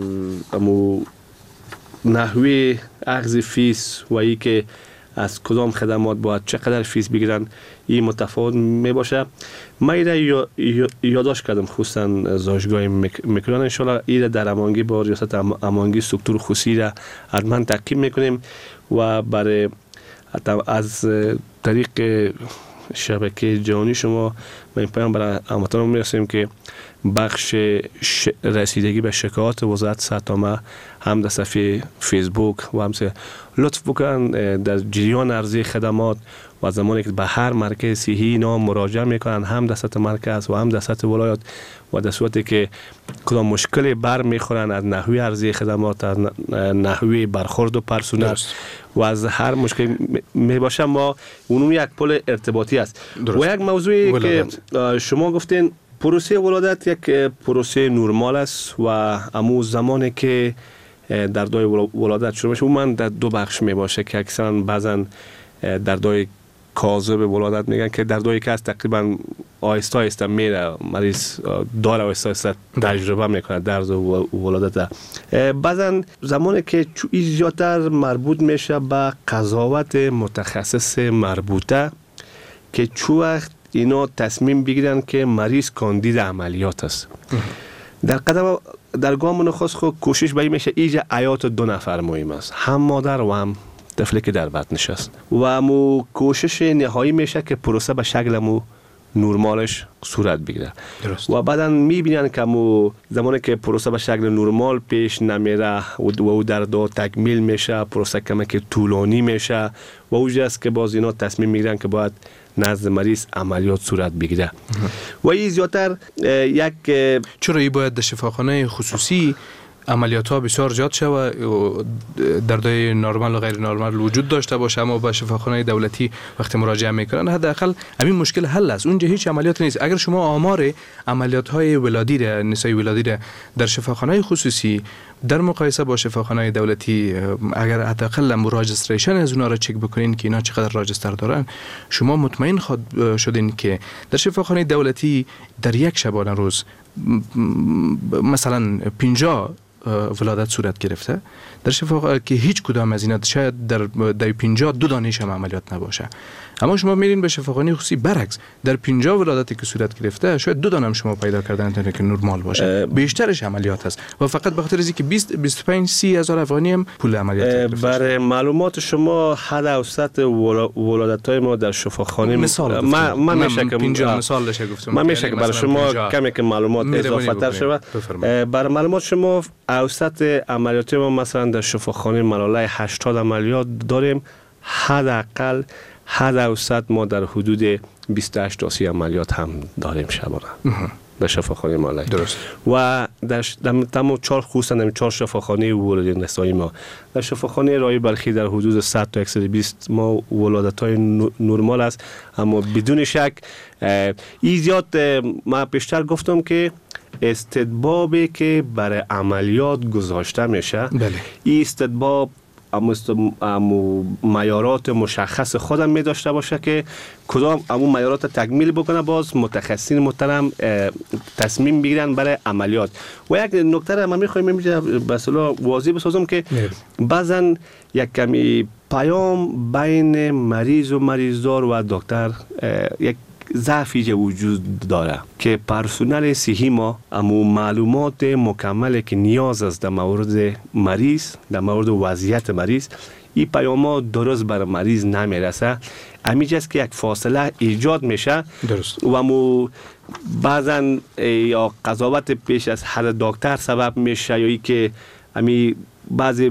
[SPEAKER 20] نحوه اخذ فیس و ای که از کدام خدمات باید چقدر فیس بگیرن این متفاوت می باشه. ما ایره یادداشت کردم خصوصا زاجگاه میکران، انشالله ایره در امانگی با ریاست امانگی ستور خصوصی را حتما تعقیب میکنیم و برای از طریق شبکه جهانی شما این پیام برای هموطنان میرسیم که بخش رسیدگی به شکایات وزارت صحت عامه هم در صفحه فیسبوک و هم لطف بکنن در جریان عرضه خدمات و زمانی که به هر مرکز صحی اینا مراجعه میکنن، هم در سطح مرکز و هم در سطح ولایات، و در صورتی که کدام مشکلی بر میخورن از نحوه عرضه خدمات، از نحوه برخورد و پرسونل و از هر مشکلی میباشه، ما اونم یک پل ارتباطی است. و یک موضوعی که شما گفتین پروسه ولادت یک پروسه نرمال است و امو زمانی که دردهای ولادت شروع میشه من در دو بخش می باشه که اکثرا بعضا دردهای کاذب ولادت میگن که دردهایی که از تقریبا آهسته آهسته میره مریض داره آهسته آهسته تجربه میکنه درد ولادت. بعضا زمانی که زیادتر مربوط میشه به قضاوت متخصص مربوطه که چو وقت اینا تصمیم بگیرن که مریض کاندید عملیات است. در گام نخست خود کوشش به این میشه ایجا حیات دو نفر مهم است، هم مادر و هم طفلی که در بطنش است و مو کوشش نهایی میشه که پروسه به شکل مو نرمالش صورت بگیره. و بعدا میبینن که مو زمانی که پروسه به شکل نرمال پیش نمیره و او درد تکمیل میشه، پروسه کمی که طولانی میشه و اوجاست که باز اینا تصمیم میگیرن که باید نزد مریض عملیات صورت بگیره. و این زیادتر یک
[SPEAKER 19] چرا ای باید در شفاخانه خصوصی عملیات ها بسیار زیاد شد و دردهای نرمال و غیر نرمال وجود داشته باشه، اما با شفاخانه دولتی وقتی مراجعه میکنن حداقل همین مشکل حل است. اونجا هیچ عملیات نیست. اگر شما آمار عملیات های ولادی را نسای ولادی در شفاخانه خصوصی در مقایسه با شفاخانه دولتی اگر حداقل راجستریشن از اونها را چک بکنین که اینا چقدر راجستر دارن، شما مطمئن شدین که در شفاخانه دولتی در یک شبانه روز مثلا 50 ولادت صورت گرفته، در شفاخانه که هیچ کدام از اینا شاید در 52 دانش هم عملیات نباشه. اما شما میرین به شفاخانه خصوصی برعکس، در 50 ولادتی که صورت گرفته شاید 2 دانه هم شما پیدا کردن که نرمال باشه، بیشترش عملیات است و فقط به خاطر اینکه 20-25-30 هزار افغانی هم پول عملیات
[SPEAKER 20] برای معلومات شما حد اوسط ولادت‌های ما در شفاخانه من میشه که
[SPEAKER 19] 50 مثال لشه گفتم،
[SPEAKER 20] من میشه که برای شما کمی که معلومات اضافه تر شود. برای معلومات شما اوسط عملیات ما مثلا در شفاخانه ملالای 80 عملیات داریم، حداقل حد اوسط ما در حدود 28 تا 30 عملیات هم داریم شبانه در شفاخانه ملالای. درست. و در تمام 4 خصوصا در 4 شفاخانه ولادت نسایی ما، در شفاخانه رای بلخی در حدود 100 تا 120 ما ولادت‌های نرمال است، اما بدون شک این زیاد ما پیشتر گفتم که استدبابی که برای عملیات گذاشته میشه، این استدباب معیارات مشخص خودم می داشته باشه که کدام امو معیارات تکمیل بکنه، باز متخصصین محترم تصمیم بگیرن برای عملیات. و یک نکته را من میخوایم به اصطلاح واضح بسازم که بعضن یک کمی پیام بین مریض و مریضدار و دکتر یک ضعفی وجود داره که پرسنل صحی ما امو معلومات مکمل که نیاز است در مورد مریض، در مورد وضعیت مریض، این پیاما درست بر مریض نمیرسه. همیجاست که یک فاصله ایجاد میشه. درست. و امو بعضا یا قضاوت پیش از حد دکتر سبب میشه یا ای که امی بعضی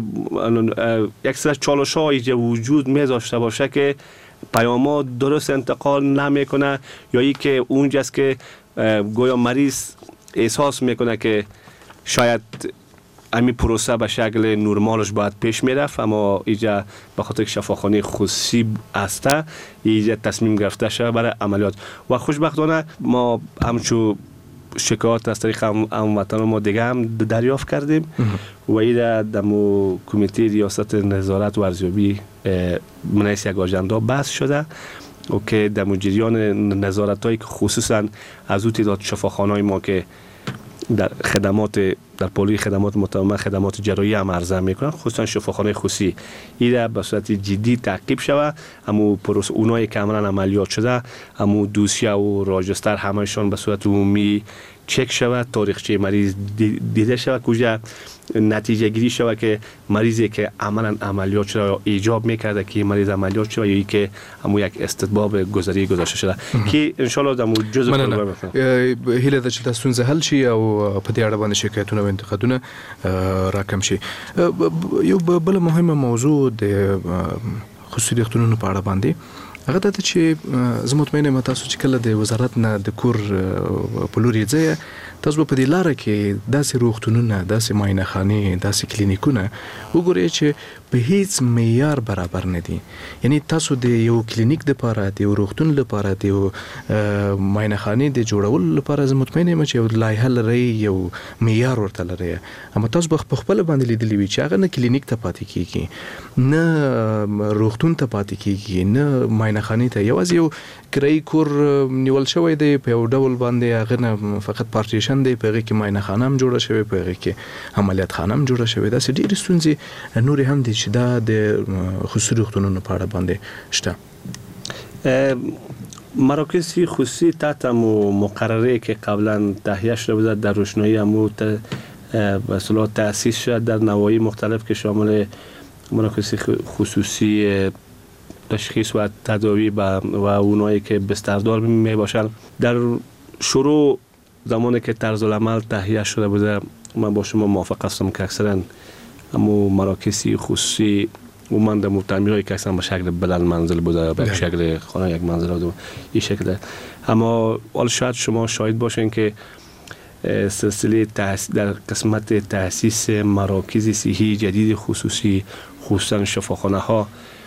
[SPEAKER 20] یک سر چالش ها ایجاد وجود میذاشته باشه که پیامات درست انتقال نمیکنه یا ای که اونجاست که گویا مریض احساس میکنه که شاید امی پروسه به شکل نرمالش باید پیش میرفت، اما اینجا به خاطر شفاخانه خصوصی است اینجا تصمیم گرفته شده برای عملیات. و خوشبختانه ما همچون شکایات از طریق هموطن ما دیگه هم دریافت کردیم و این در کمیته ریاست نظارت و ارزیابی منعکس یک آژاندا بحث شده و که در جریان نظارت هایی که خصوصا از او تعداد شفاخانه ما که در خدمات در پولی خدمات متضمن خدمات جراحی هم عرضه میکنن، خصوصا شفاخانه خصوصی این به صورت جدی تعقیب شود. اما پروسه اونایی که عملا عملیات شده اما دوسیه و راجستر همشون به صورت عمومی چک شود، تاریخچه مریض دیده شود، کجا نتیجه گیری شود که مریضی که عملا عملیات شده یا ایجاب میکرده که مریض عملیات شده یا ای که همون یک استدباب گذری گذاشته شده که ان شاء الله دمو جزء پروگرام
[SPEAKER 19] هیله د چې تاسو زه حل شي او په دې اړه باندې شکایتونه او انتقادونه راکم شي. یو بل مهمه موضوع د خصوصي روغتونونو په اړه باندې هغه د چې زه مطمئنه یم تاسو چې کله د وزارت نه د کور په لوري ځای تاسو په دې لاره کې داسې روغتونونه، داسې معاینه خانې، داسې کلینیکونه وګورئ چې به هیڅ معیار برابر نه دي. یعنی تاسو د یو کلینیک د لپاره د یو روغتون لپاره د یو معاینه خانه د جوړول لپاره زه مطمئن یم چې یو لایحه لري، یو معیار ورته لري، اما تاسو په خپل باندې لیدلی وي چې هغه نه کلینیک ته پاتې کیږي، نه روغتون ته پاتې کیږي، نه معاینه خانه ته. یوازې یو کرایي کور نیول شوی دی په یو ډول باندې، هغه نه فقط پارټیشن دی، په هغه کې معاینه خانه هم جوړه شوې، په هغه کې عملیات خانه هم جوړه شوې. دا ډېرې ستونزې نورې هم دي چې دا د خصوصي روغتونونو په اړه باندې شته.
[SPEAKER 20] مراکز خصوصی تحت مقرره که قبلا تهیه شده بود در روشنایی امو به اصطلاح تأسیس شد در نواحی مختلف که شامل مراکز خصوصی تشخیص و تداوی و اونایی که بستردار می باشند. در شروع زمانی که طرز العمل تهیه شده بوده من با شما موافق هستم که اکثرا امو مراکز خصوصی و من در تعمیرهایی که اکثرا به شکل بلند منزل بوده، به شکل خانه یک منزل بوده این شکل. اما حالا شاید شما شاهد باشین که سلسله در قسمت تأسیس مراکز صحی جدید خصوصی، خصوصا شفاخانه ها،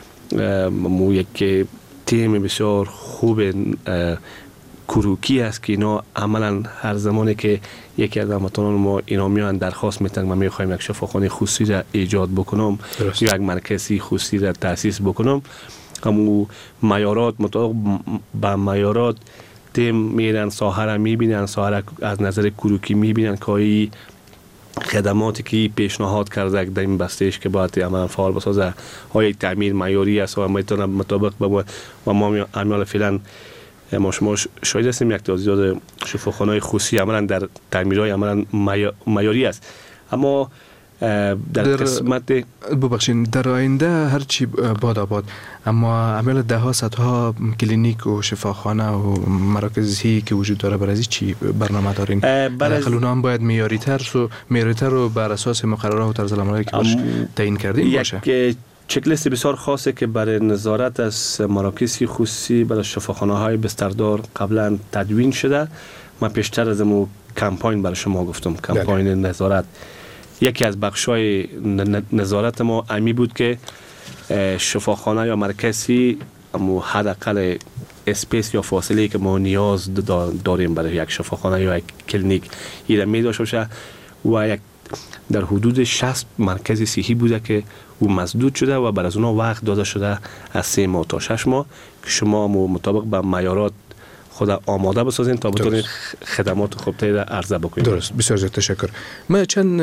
[SPEAKER 20] یک تیم بسیار خوب کروکی است که اینا عملا هر زمانی که یکی از هموطنان ما اینا میان درخواست میتن ما میخوایم یک شفاخانه خصوصی را ایجاد بکنم یا یک مرکز خصوصی را تأسیس بکنم، همون معیارات مطابق با معیارات تیم میرن ساحه را میبینن، ساحه را از نظر کروکی میبینن که این خدماتی که پیشنهاد کرده در این بستهش که باید عملا فعال بسازه های تعمیر معیاری است و میتونه مطابق با ما عمل فعلا ما شما شاید هستیم یک تعداد شفاخانه‌های خصوصی عملا در تعمیرهای عملا معیاری است. اما در قسمت
[SPEAKER 19] ببخشین در آینده هر چی باد آباد، اما عمل ده ها صدها کلینیک و شفاخانه و مراکزی که وجود داره برای چی برنامه دارین؟ داخل اونها هم باید معیاری‌تر رو بر اساس مقررات و طرز العملی که باش تعیین کردیم باشه.
[SPEAKER 20] یک چک لیست بسیار خاصه که برای نظارت از مراکز خصوصی برای شفاخانه‌های بستردار قبلا تدوین شده. من پیشتر از مو کمپاین برای شما گفتم، کمپاین نظارت. یکی از بخش‌های نظارت ما امی بود که شفاخانه یا مرکزی اما حداقل اسپیس یا فاصله که ما نیاز داریم برای یک شفاخانه یا یک کلینیک ایره می داشته باشه و یک در حدود 60 مرکز صحی بوده که او مسدود شده و بر از اونها وقت داده شده از 3 ماه تا 6 ماه که شما مطابق به معیارات خود آماده بسازین تا بتونید خدمات خوبتری را عرضه بکنید.
[SPEAKER 19] درست، بسیار زیاد تشکر. من چند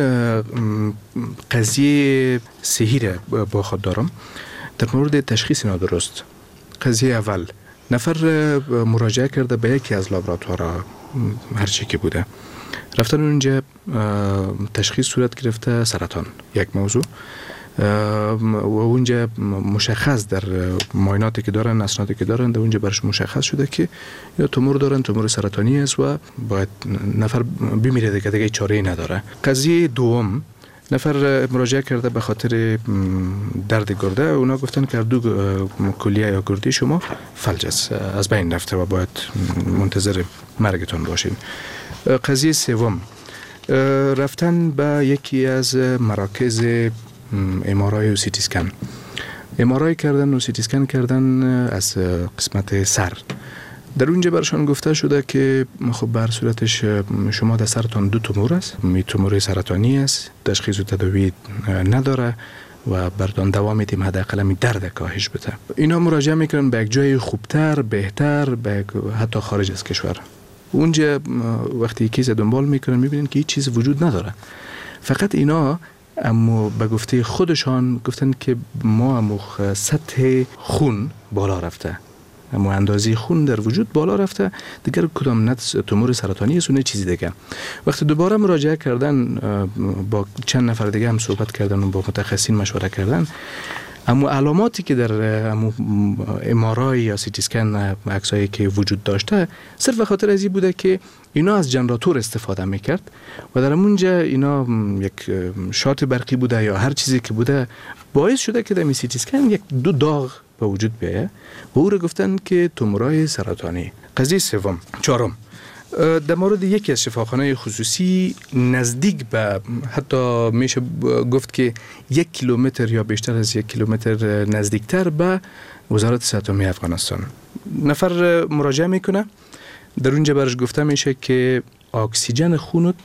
[SPEAKER 19] قضیه صحی را با خود دارم در مورد تشخیص نادرست. قضیه اول، نفر مراجعه کرده به یکی از لابراتوارها هر چی که بوده، رفتن اونجا تشخیص صورت گرفته سرطان یک موضوع و اونجا مشخص در معایناتی که دارن، اسنادی که دارن، در اونجا برش مشخص شده که یا تومور دارن، تومور سرطانی است و باید نفر بمیره دیگه چاره‌ای نداره. قضیه دوم، نفر مراجعه کرده به خاطر درد گرده، اونا گفتن که دو کلیه یا گردی شما فلج است، از بین رفته و باید منتظر مرگتون باشین. قضیه سوم، رفتن به یکی از مراکز ام‌آرآی و سیتی اسکن، ام‌آرآی کردن و سیتی اسکن کردن از قسمت سر. در اونجا برشان گفته شده که خب بر صورتش شما در سرتان 2 تومور است، تومور سرطانی است، تشخیص و تداوی نداره و بردان دوام میتیم حداقل می درد کاهش بده. اینا مراجعه میکنن به یک جای خوبتر، بهتر، به حتی خارج از کشور. اونجا وقتی کیس دنبال میکنن میبینن که هیچ چیز وجود نداره. فقط اینا اما به گفته خودشان گفتن که ما اما سطح خون بالا رفته، اما اندازه خون در وجود بالا رفته، دیگر کدام نه تومور سرطانی است و نه چیزی دیگه. وقتی دوباره مراجعه کردن با چند نفر دیگه هم صحبت کردن و با متخصصین مشوره کردن، اما علاماتی که در ام‌آرآی یا سیتی اسکن عکسایی که وجود داشته صرف به خاطر ازی بوده که اینا از جنراتور استفاده میکرد و در اونجا اینا یک شات برقی بوده یا هر چیزی که بوده باعث شده که در سیتی اسکن یک 2 داغ به وجود بیاید و او را گفتن که تومورای سرطانی. قضیه سوم، چهارم، در مورد یکی از شفاخانه خصوصی نزدیک به حتی میشه گفت که 1 کیلومتر یا بیشتر از 1 کیلومتر نزدیکتر به وزارت صحت عامه افغانستان نفر مراجعه میکنه. در اونجا برش گفته میشه که اکسیژن خونت،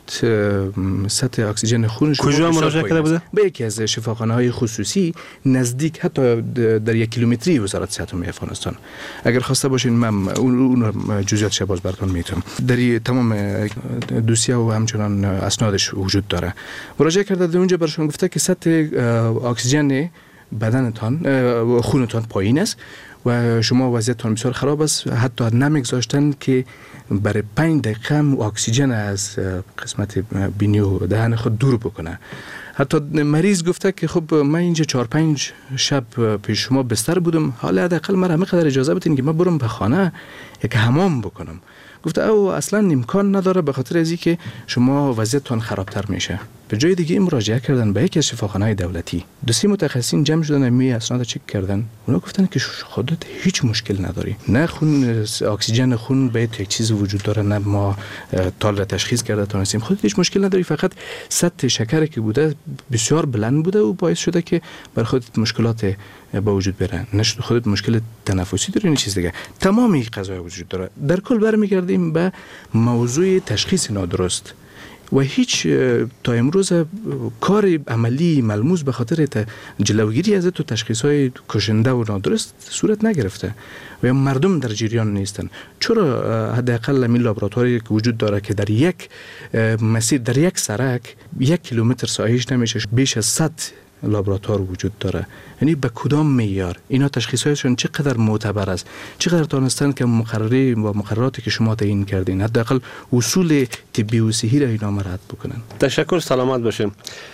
[SPEAKER 19] سطح اکسیژن خونش
[SPEAKER 20] کجا مراجعه کرده بوده؟
[SPEAKER 19] به یکی از شفاخانه‌های خصوصی نزدیک حتی در 1 کیلومتری وزارت صحت عامه افغانستان. اگر خواسته باشین من اون جزئیاتش باز براتون میتونم. در تمام دوسیه و همچنان اسنادش وجود داره. مراجعه کرده، در اونجا برشون گفته که سطح اکسیژن بدنتان خونتان پایین است و شما وضعیتتان بسیار خراب است. حتی نمیگذاشتن که برای 5 دقیقه اکسیژن از قسمت بینی و دهن خود دور بکنه. حتی مریض گفته که خب من اینجا 4-5 شب پیش شما بستر بودم، حالا حداقل مرا همینقدر اجازه بدین که من برم به خانه یک حمام بکنم. گفته او اصلا امکان نداره، به خاطر از اینکه شما وضعیتتان خرابتر میشه. به جای دیگه مراجعه کردن به یکی از شفاخانه‌های دولتی. 2-3 متخصصین جمع شدن، می اسناد چک کردن. اونا گفتن که خودت هیچ مشکل نداری. نه خون اکسیژن خون به یک چیز وجود داره، نه ما تال را تشخیص کرده تونستیم. خودت هیچ مشکل نداری، فقط سطح شکری که بوده بسیار بلند بوده و باعث شده که بر خودت مشکلات با وجود بره. نه خودت مشکل تنفسی داری، نه چیز دیگه. تمامی قضایا وجود داره. در کل برمیگردیم به موضوع تشخیص نادرست و هیچ تا امروز کار عملی ملموس به خاطر جلوگیری از تو تشخیص‌های کشنده و نادرست صورت نگرفته و مردم در جریان نیستن. چرا حداقل همین لابراتواری که وجود داره که در یک مسیر، در یک سرک 1 کیلومتر ساحه‌اش نمیشه بیش از 100 لابراتوار وجود داره. یعنی به کدام معیار اینا تشخیصایشون چقدر معتبر است، چقدر تونستن که مقرری و مقرراتی که شما تعیین کردین حداقل اصول طبی و صحی را اینا رعایت بکنن.
[SPEAKER 20] تشکر، سلامت باشین.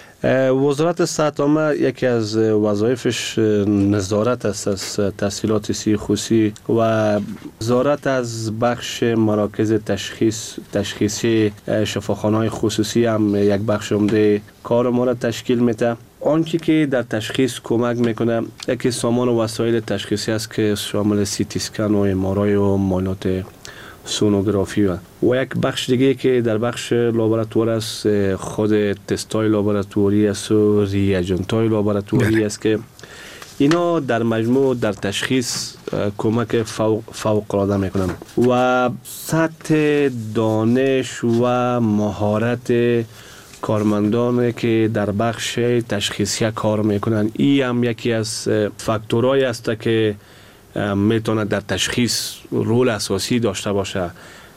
[SPEAKER 20] وزارت صحت عامه یکی از وظایفش نظارت است از تسهیلات صحی خصوصی و نظارت از بخش مراکز تشخیصی شفاخانه‌های خصوصی هم یک بخش عمده کار ما را تشکیل میده. آنچه که در تشخیص کمک میکنه یکی سامان و وسایل تشخیصی است که شامل CT اسکن و ام‌آرآی و معاینات سونوگرافی و یک بخش دیگه که در بخش لابراتوار است، خود تستای لابراتواری است و ریاجنتای لابراتواری است که اینا در مجموع در تشخیص کمک فوق العاده میکنن و سطح دانش و مهارت کارمندان که در بخش تشخیصی کار میکنن این هم یکی از فاکتورهایی است که میتونه در تشخیص رول اساسی داشته باشه.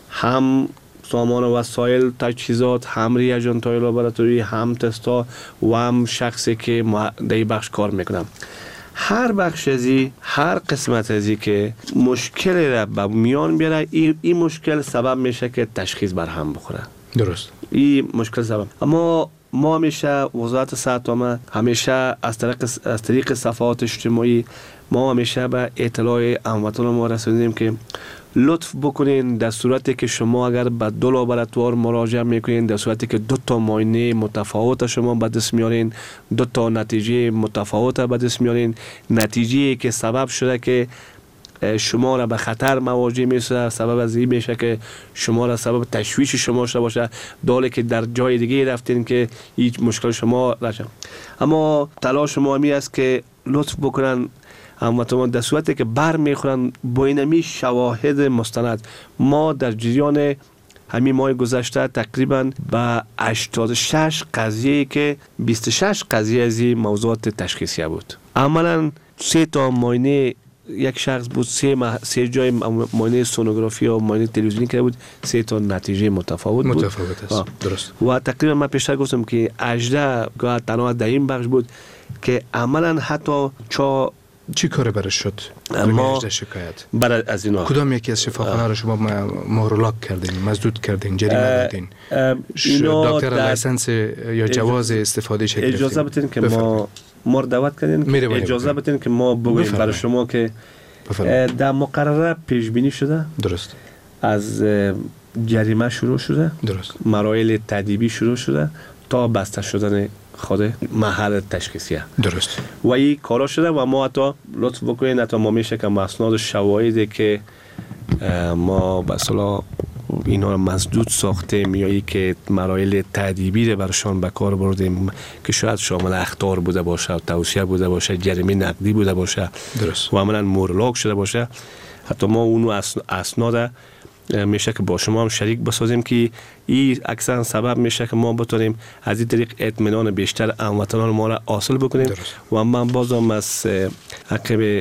[SPEAKER 20] هم سامان و وسایل تجهیزات، هم ریاجنت‌های لابراتوری، هم تستا و هم شخصی که در این بخش کار میکنن. هر بخش ازی، هر قسمت ازی که مشکل را به میان بیاره، این مشکل سبب میشه که تشخیص بر هم بخوره.
[SPEAKER 19] درست.
[SPEAKER 20] این مشکل سبب. اما ما همیشه وزارت صحت عامه همیشه از طریق صفحات اجتماعی ما همیشه به اطلاع هموطنان ما رسوندیم که لطف بکنین در صورتی که شما اگر به 2 لابراتوار مراجعه میکنین، در صورتی که 2 تا معاینه متفاوت شما به دست میارین، 2 تا نتیجه متفاوت به دست میارین، نتیجه که سبب شده که شما را به خطر مواجه میشه، سبب از این میشه که شما را سبب تشویش شما شده باشه، داله که در جای دیگه رفتین که هیچ مشکل شما نشه. اما تلاش شما همی است که لطف بکنن هموطنان در صورتی که بر میخورن با اینمی شواهد مستند. ما در جریان همین ماه گذشته تقریبا به 86 قضیه که 26 قضیه از این موضوعات تشخیصی بود. عملا 3 تا معاینه یک شخص بود، 3 جای معاینه سونوگرافی و معاینه تلویزیونی کرده بود، 3 تا نتیجه متفاوت بود.
[SPEAKER 19] است. درست.
[SPEAKER 20] و تقریبا من پیشتر گفتم که 18 گاه تنها در این بخش بود که عملا حتی
[SPEAKER 19] چی کار برش شد؟
[SPEAKER 20] ما
[SPEAKER 19] شکایت
[SPEAKER 20] برای از اینا
[SPEAKER 19] کدام یکی از شفاخانه را شما مهرلاک کردین، مزدود کردین، جریمه دادین؟ دکتر لایسنس یا جواز استفاده شکل
[SPEAKER 20] اجازه بدین که ما دعوت کردین، اجازه بدین که ما بگوییم برای شما که در مقرره پیش بینی شده.
[SPEAKER 19] درست.
[SPEAKER 20] از جریمه شروع شده.
[SPEAKER 19] درست.
[SPEAKER 20] مراحل تادیبی شروع شده تا بسته شدن خود محل تشخیصیه.
[SPEAKER 19] درست.
[SPEAKER 20] و این کارا شده و ما حتی لطف بکنین حتی ما میشه که اسناد شواهدی که ما به اصطلاح اینا رو مسدود ساختیم یا ای که مراحل تأدیبی رو برشان به کار بردیم که شاید شامل اخطار بوده باشه، توصیه بوده باشه، جریمه نقدی بوده باشه،
[SPEAKER 19] درست،
[SPEAKER 20] و عملا مورلاک شده باشه، حتی ما اونو اسناد میشه که با شما هم شریک بسازیم که این اکثرا سبب میشه که ما بتونیم از این طریق اطمینان بیشتر هموطنان ما را حاصل بکنیم. و من بازم از عقب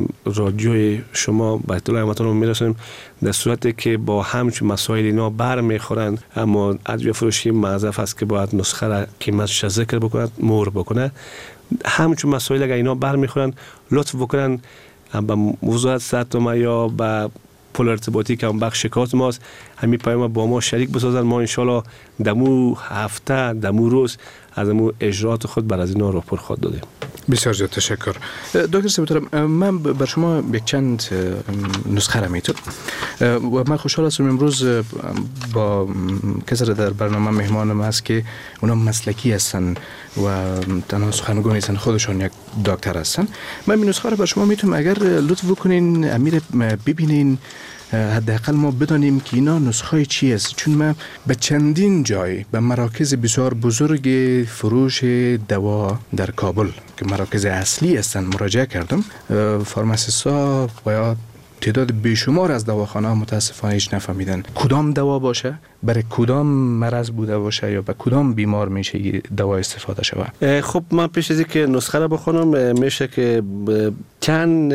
[SPEAKER 20] رادیوی شما به اطلاع هموطنان میرسونیم در صورتی که با همچون مسائل اینا بر میخورند، اما ادویه فروشی معذف است که باید نسخه را قیمتش ذکر بکنند، مهر بکنه. همچون مسائل اگر اینا بر میخورند لطف بکنن به وزارت صحت یا به پل ارتباطی که هم بخش شکایت ماست همین پیام با ما شریک بسازن. ما انشالله دمو هفته دمو روز از امو اجرات خود بر از اینا راپور خود دادیم.
[SPEAKER 19] بسیار زیاد تشکر. دکتر سپهدار، من بر شما یک چند نسخه را میتونم و من خوشحال هستم امروز با کسر در برنامه مهمانم هست که اونا مسلکی هستن و تنها سخنگوی نیستن، خودشون یک دکتر هستن. من این نسخه را بر شما میتونم اگر لطف بکنین امیر ببینین، حداقل ما بدانیم که اینا نسخه چی است، چون من به چندین جای به مراکز بسیار بزرگ فروش دوا در کابل که مراکز اصلی هستند مراجعه کردم. فارماسیست‌ها باید تعداد بیشمار از دواخانه متاسفانه هیچ نفهمیدن کدام دوا باشه، برای کدام مرض بوده باشه یا به کدام بیمار میشه دوا استفاده شود.
[SPEAKER 20] خب من پیش از اینکه نسخه را بخونم میشه که چند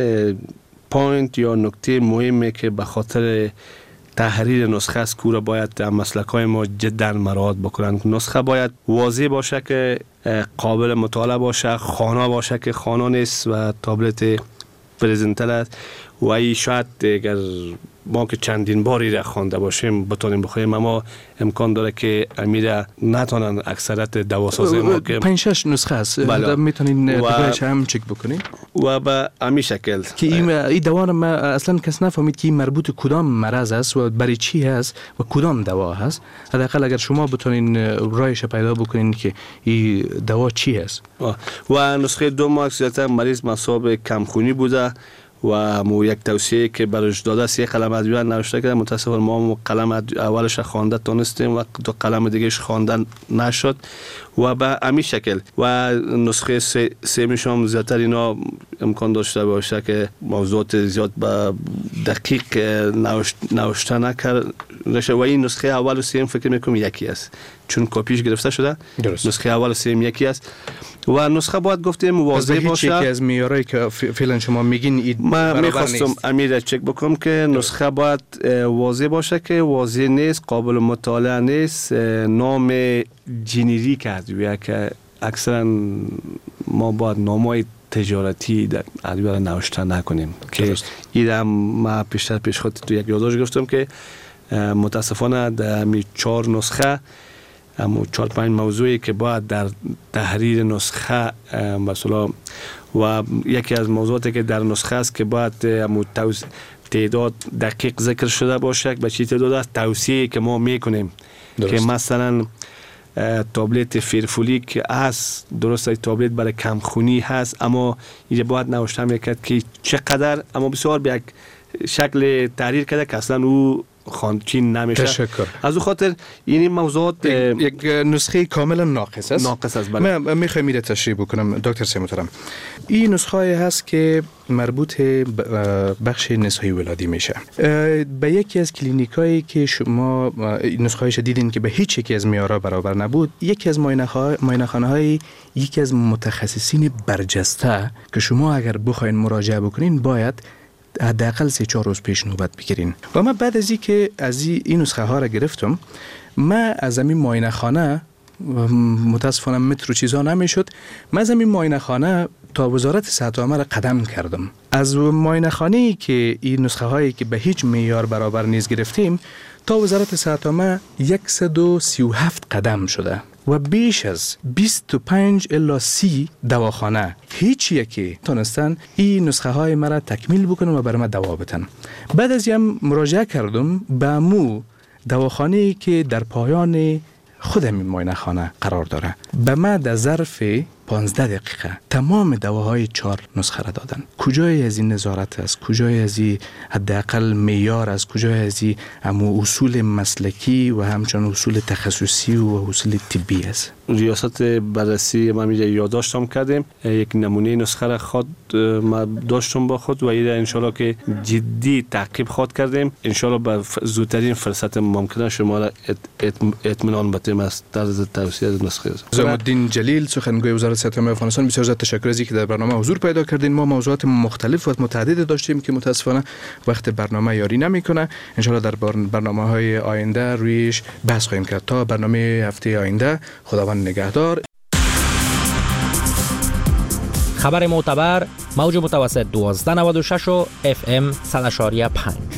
[SPEAKER 20] پوینت یا نکته مهمه که به خاطر تحریر نسخه است که باید مسلک‌های ما جدا مراعات بکنن. نسخه باید واضح باشه که قابل مطالعه باشه، خانه باشه که خانه نیست و تابلت پرزنتل است و ای شاید اگر ما که چندین باری را خوانده باشیم بتونیم بخوریم، اما امکان داره که امیر نتونن اکثرت دواساز ما که
[SPEAKER 19] 5-6 نسخه است میتونین دقیقش هم چک بکنین
[SPEAKER 20] و به همین شکل
[SPEAKER 19] که این دوا ما اصلا کس نفهمید که مربوط کدام مرض است و برای چی هست و کدام دوا هست. حداقل اگر شما بتونین رایش پیدا بکنین که این دوا چی هست.
[SPEAKER 20] و نسخه دوم اکثریت مریض مصاب کمخونی بوده و مو یک توصیه که برش داده است یک قلم ادویه نوشته کرده. متاسفانه ما قلم اولش خوانده تونستیم و دو قلم دیگهش خواندن نشد و به همین شکل. و نسخه سومش هم زیادتر اینا امکان داشته باشه که موضوعات زیاد به دقیق نوشته نکرده و این نسخه اول و سوم فکر میکنم یکی است چون کپیش گرفته شده.
[SPEAKER 19] درست.
[SPEAKER 20] نسخه اول و سوم یکی است و نسخه باید گفتیم واضح باشه.
[SPEAKER 19] یکی از معیارایی که فعلا شما میگین
[SPEAKER 20] من میخواستم امیر چک بکنم که نسخه باید واضح باشه که واضح نیست، قابل مطالعه نیست، نام جنریک ادویه که اکثرا ما باید نامای تجارتی در ادویه را نوشته نکنیم که ایدم ما پیش خود تو یک یادداشت گفتم که متاسفانه در 4 نسخه 4-5 موضوعی که باید در تحریر نسخه مثلا و یکی از موضوعاتی که در نسخه است که باید تعداد دقیق ذکر شده باشه به چی تعداد است توصیه که ما میکنیم که مثلا تابلت فیرفولیک هست، درسته تابلت برای کمخونی هست اما اینجا باید نوشته میکرد که چقدر، اما بسیار به یک شکل تحریر کرده که اصلا او خانچین نمیشه.
[SPEAKER 19] تشکر.
[SPEAKER 20] از او خاطر این موضوعات
[SPEAKER 19] یک نسخه کاملا ناقص است.
[SPEAKER 20] ناقص است. بله.
[SPEAKER 19] من میخوایم اینو تشریح بکنم دکتر سه محترم. این نسخه هست که مربوط بخش نسای ولادی میشه. به یکی از کلینیکایی که شما نسخه‌اش دیدین که به هیچ یکی از معیارها برابر نبود، یکی از معاینه‌خانه‌های یکی از متخصصین برجسته که شما اگر بخواید مراجعه بکنین باید حداقل 3-4 روز پیش نوبت بگیرین. و من بعد از اینکه از این نسخه ها را گرفتم، من از این معاینه خانه متاسفانه متر و چیزا نمیشد، من از این معاینه خانه تا وزارت صحت عامه را قدم کردم. از معاینه خانه‌ای که این نسخه هایی که به هیچ معیار برابر نیست گرفتیم تا وزارت صحت عامه 137 قدم شده و بیش از 25 الی 30 دواخانه هیچ یکی تونستن این نسخه های مرا تکمیل بکنن و برای من دوا بدن. بعد از این مراجعه کردم به مو دواخانه‌ای که در پایان خود همین معاینه خانه قرار داره. به من در ظرف 15 دقیقه تمام دواهای 4 نسخه را دادن. کجای از این نظارت است؟ کجای از این حداقل معیار است؟ کجای از این اصول مسلکی و همچنین اصول تخصصی و اصول طبی است؟
[SPEAKER 20] ریاست بررسی ما میگه یادداشتم کردیم، یک نمونه نسخه را خود ما داشتم با خود و ایده انشالله که جدی تعقیب خود کردیم، انشالله به زودترین فرصت ممکنه شما را اطمینان بدیم از طرز توسعه نسخه.
[SPEAKER 19] نظام الدین جلیل سخنگوی وزارت صحت عامه افغانستان، بسیار زیاد تشکر از اینکه در برنامه حضور پیدا کردین. ما موضوعات مختلف و متعدد داشتیم که متاسفانه وقت برنامه یاری نمیکنه. انشالله در برنامه‌های آینده رویش بحث خواهیم کرد. تا برنامه هفته آینده، خداوند نگهدار.
[SPEAKER 21] خبر معتبر، موج متوسط 1296 و FM 100.5.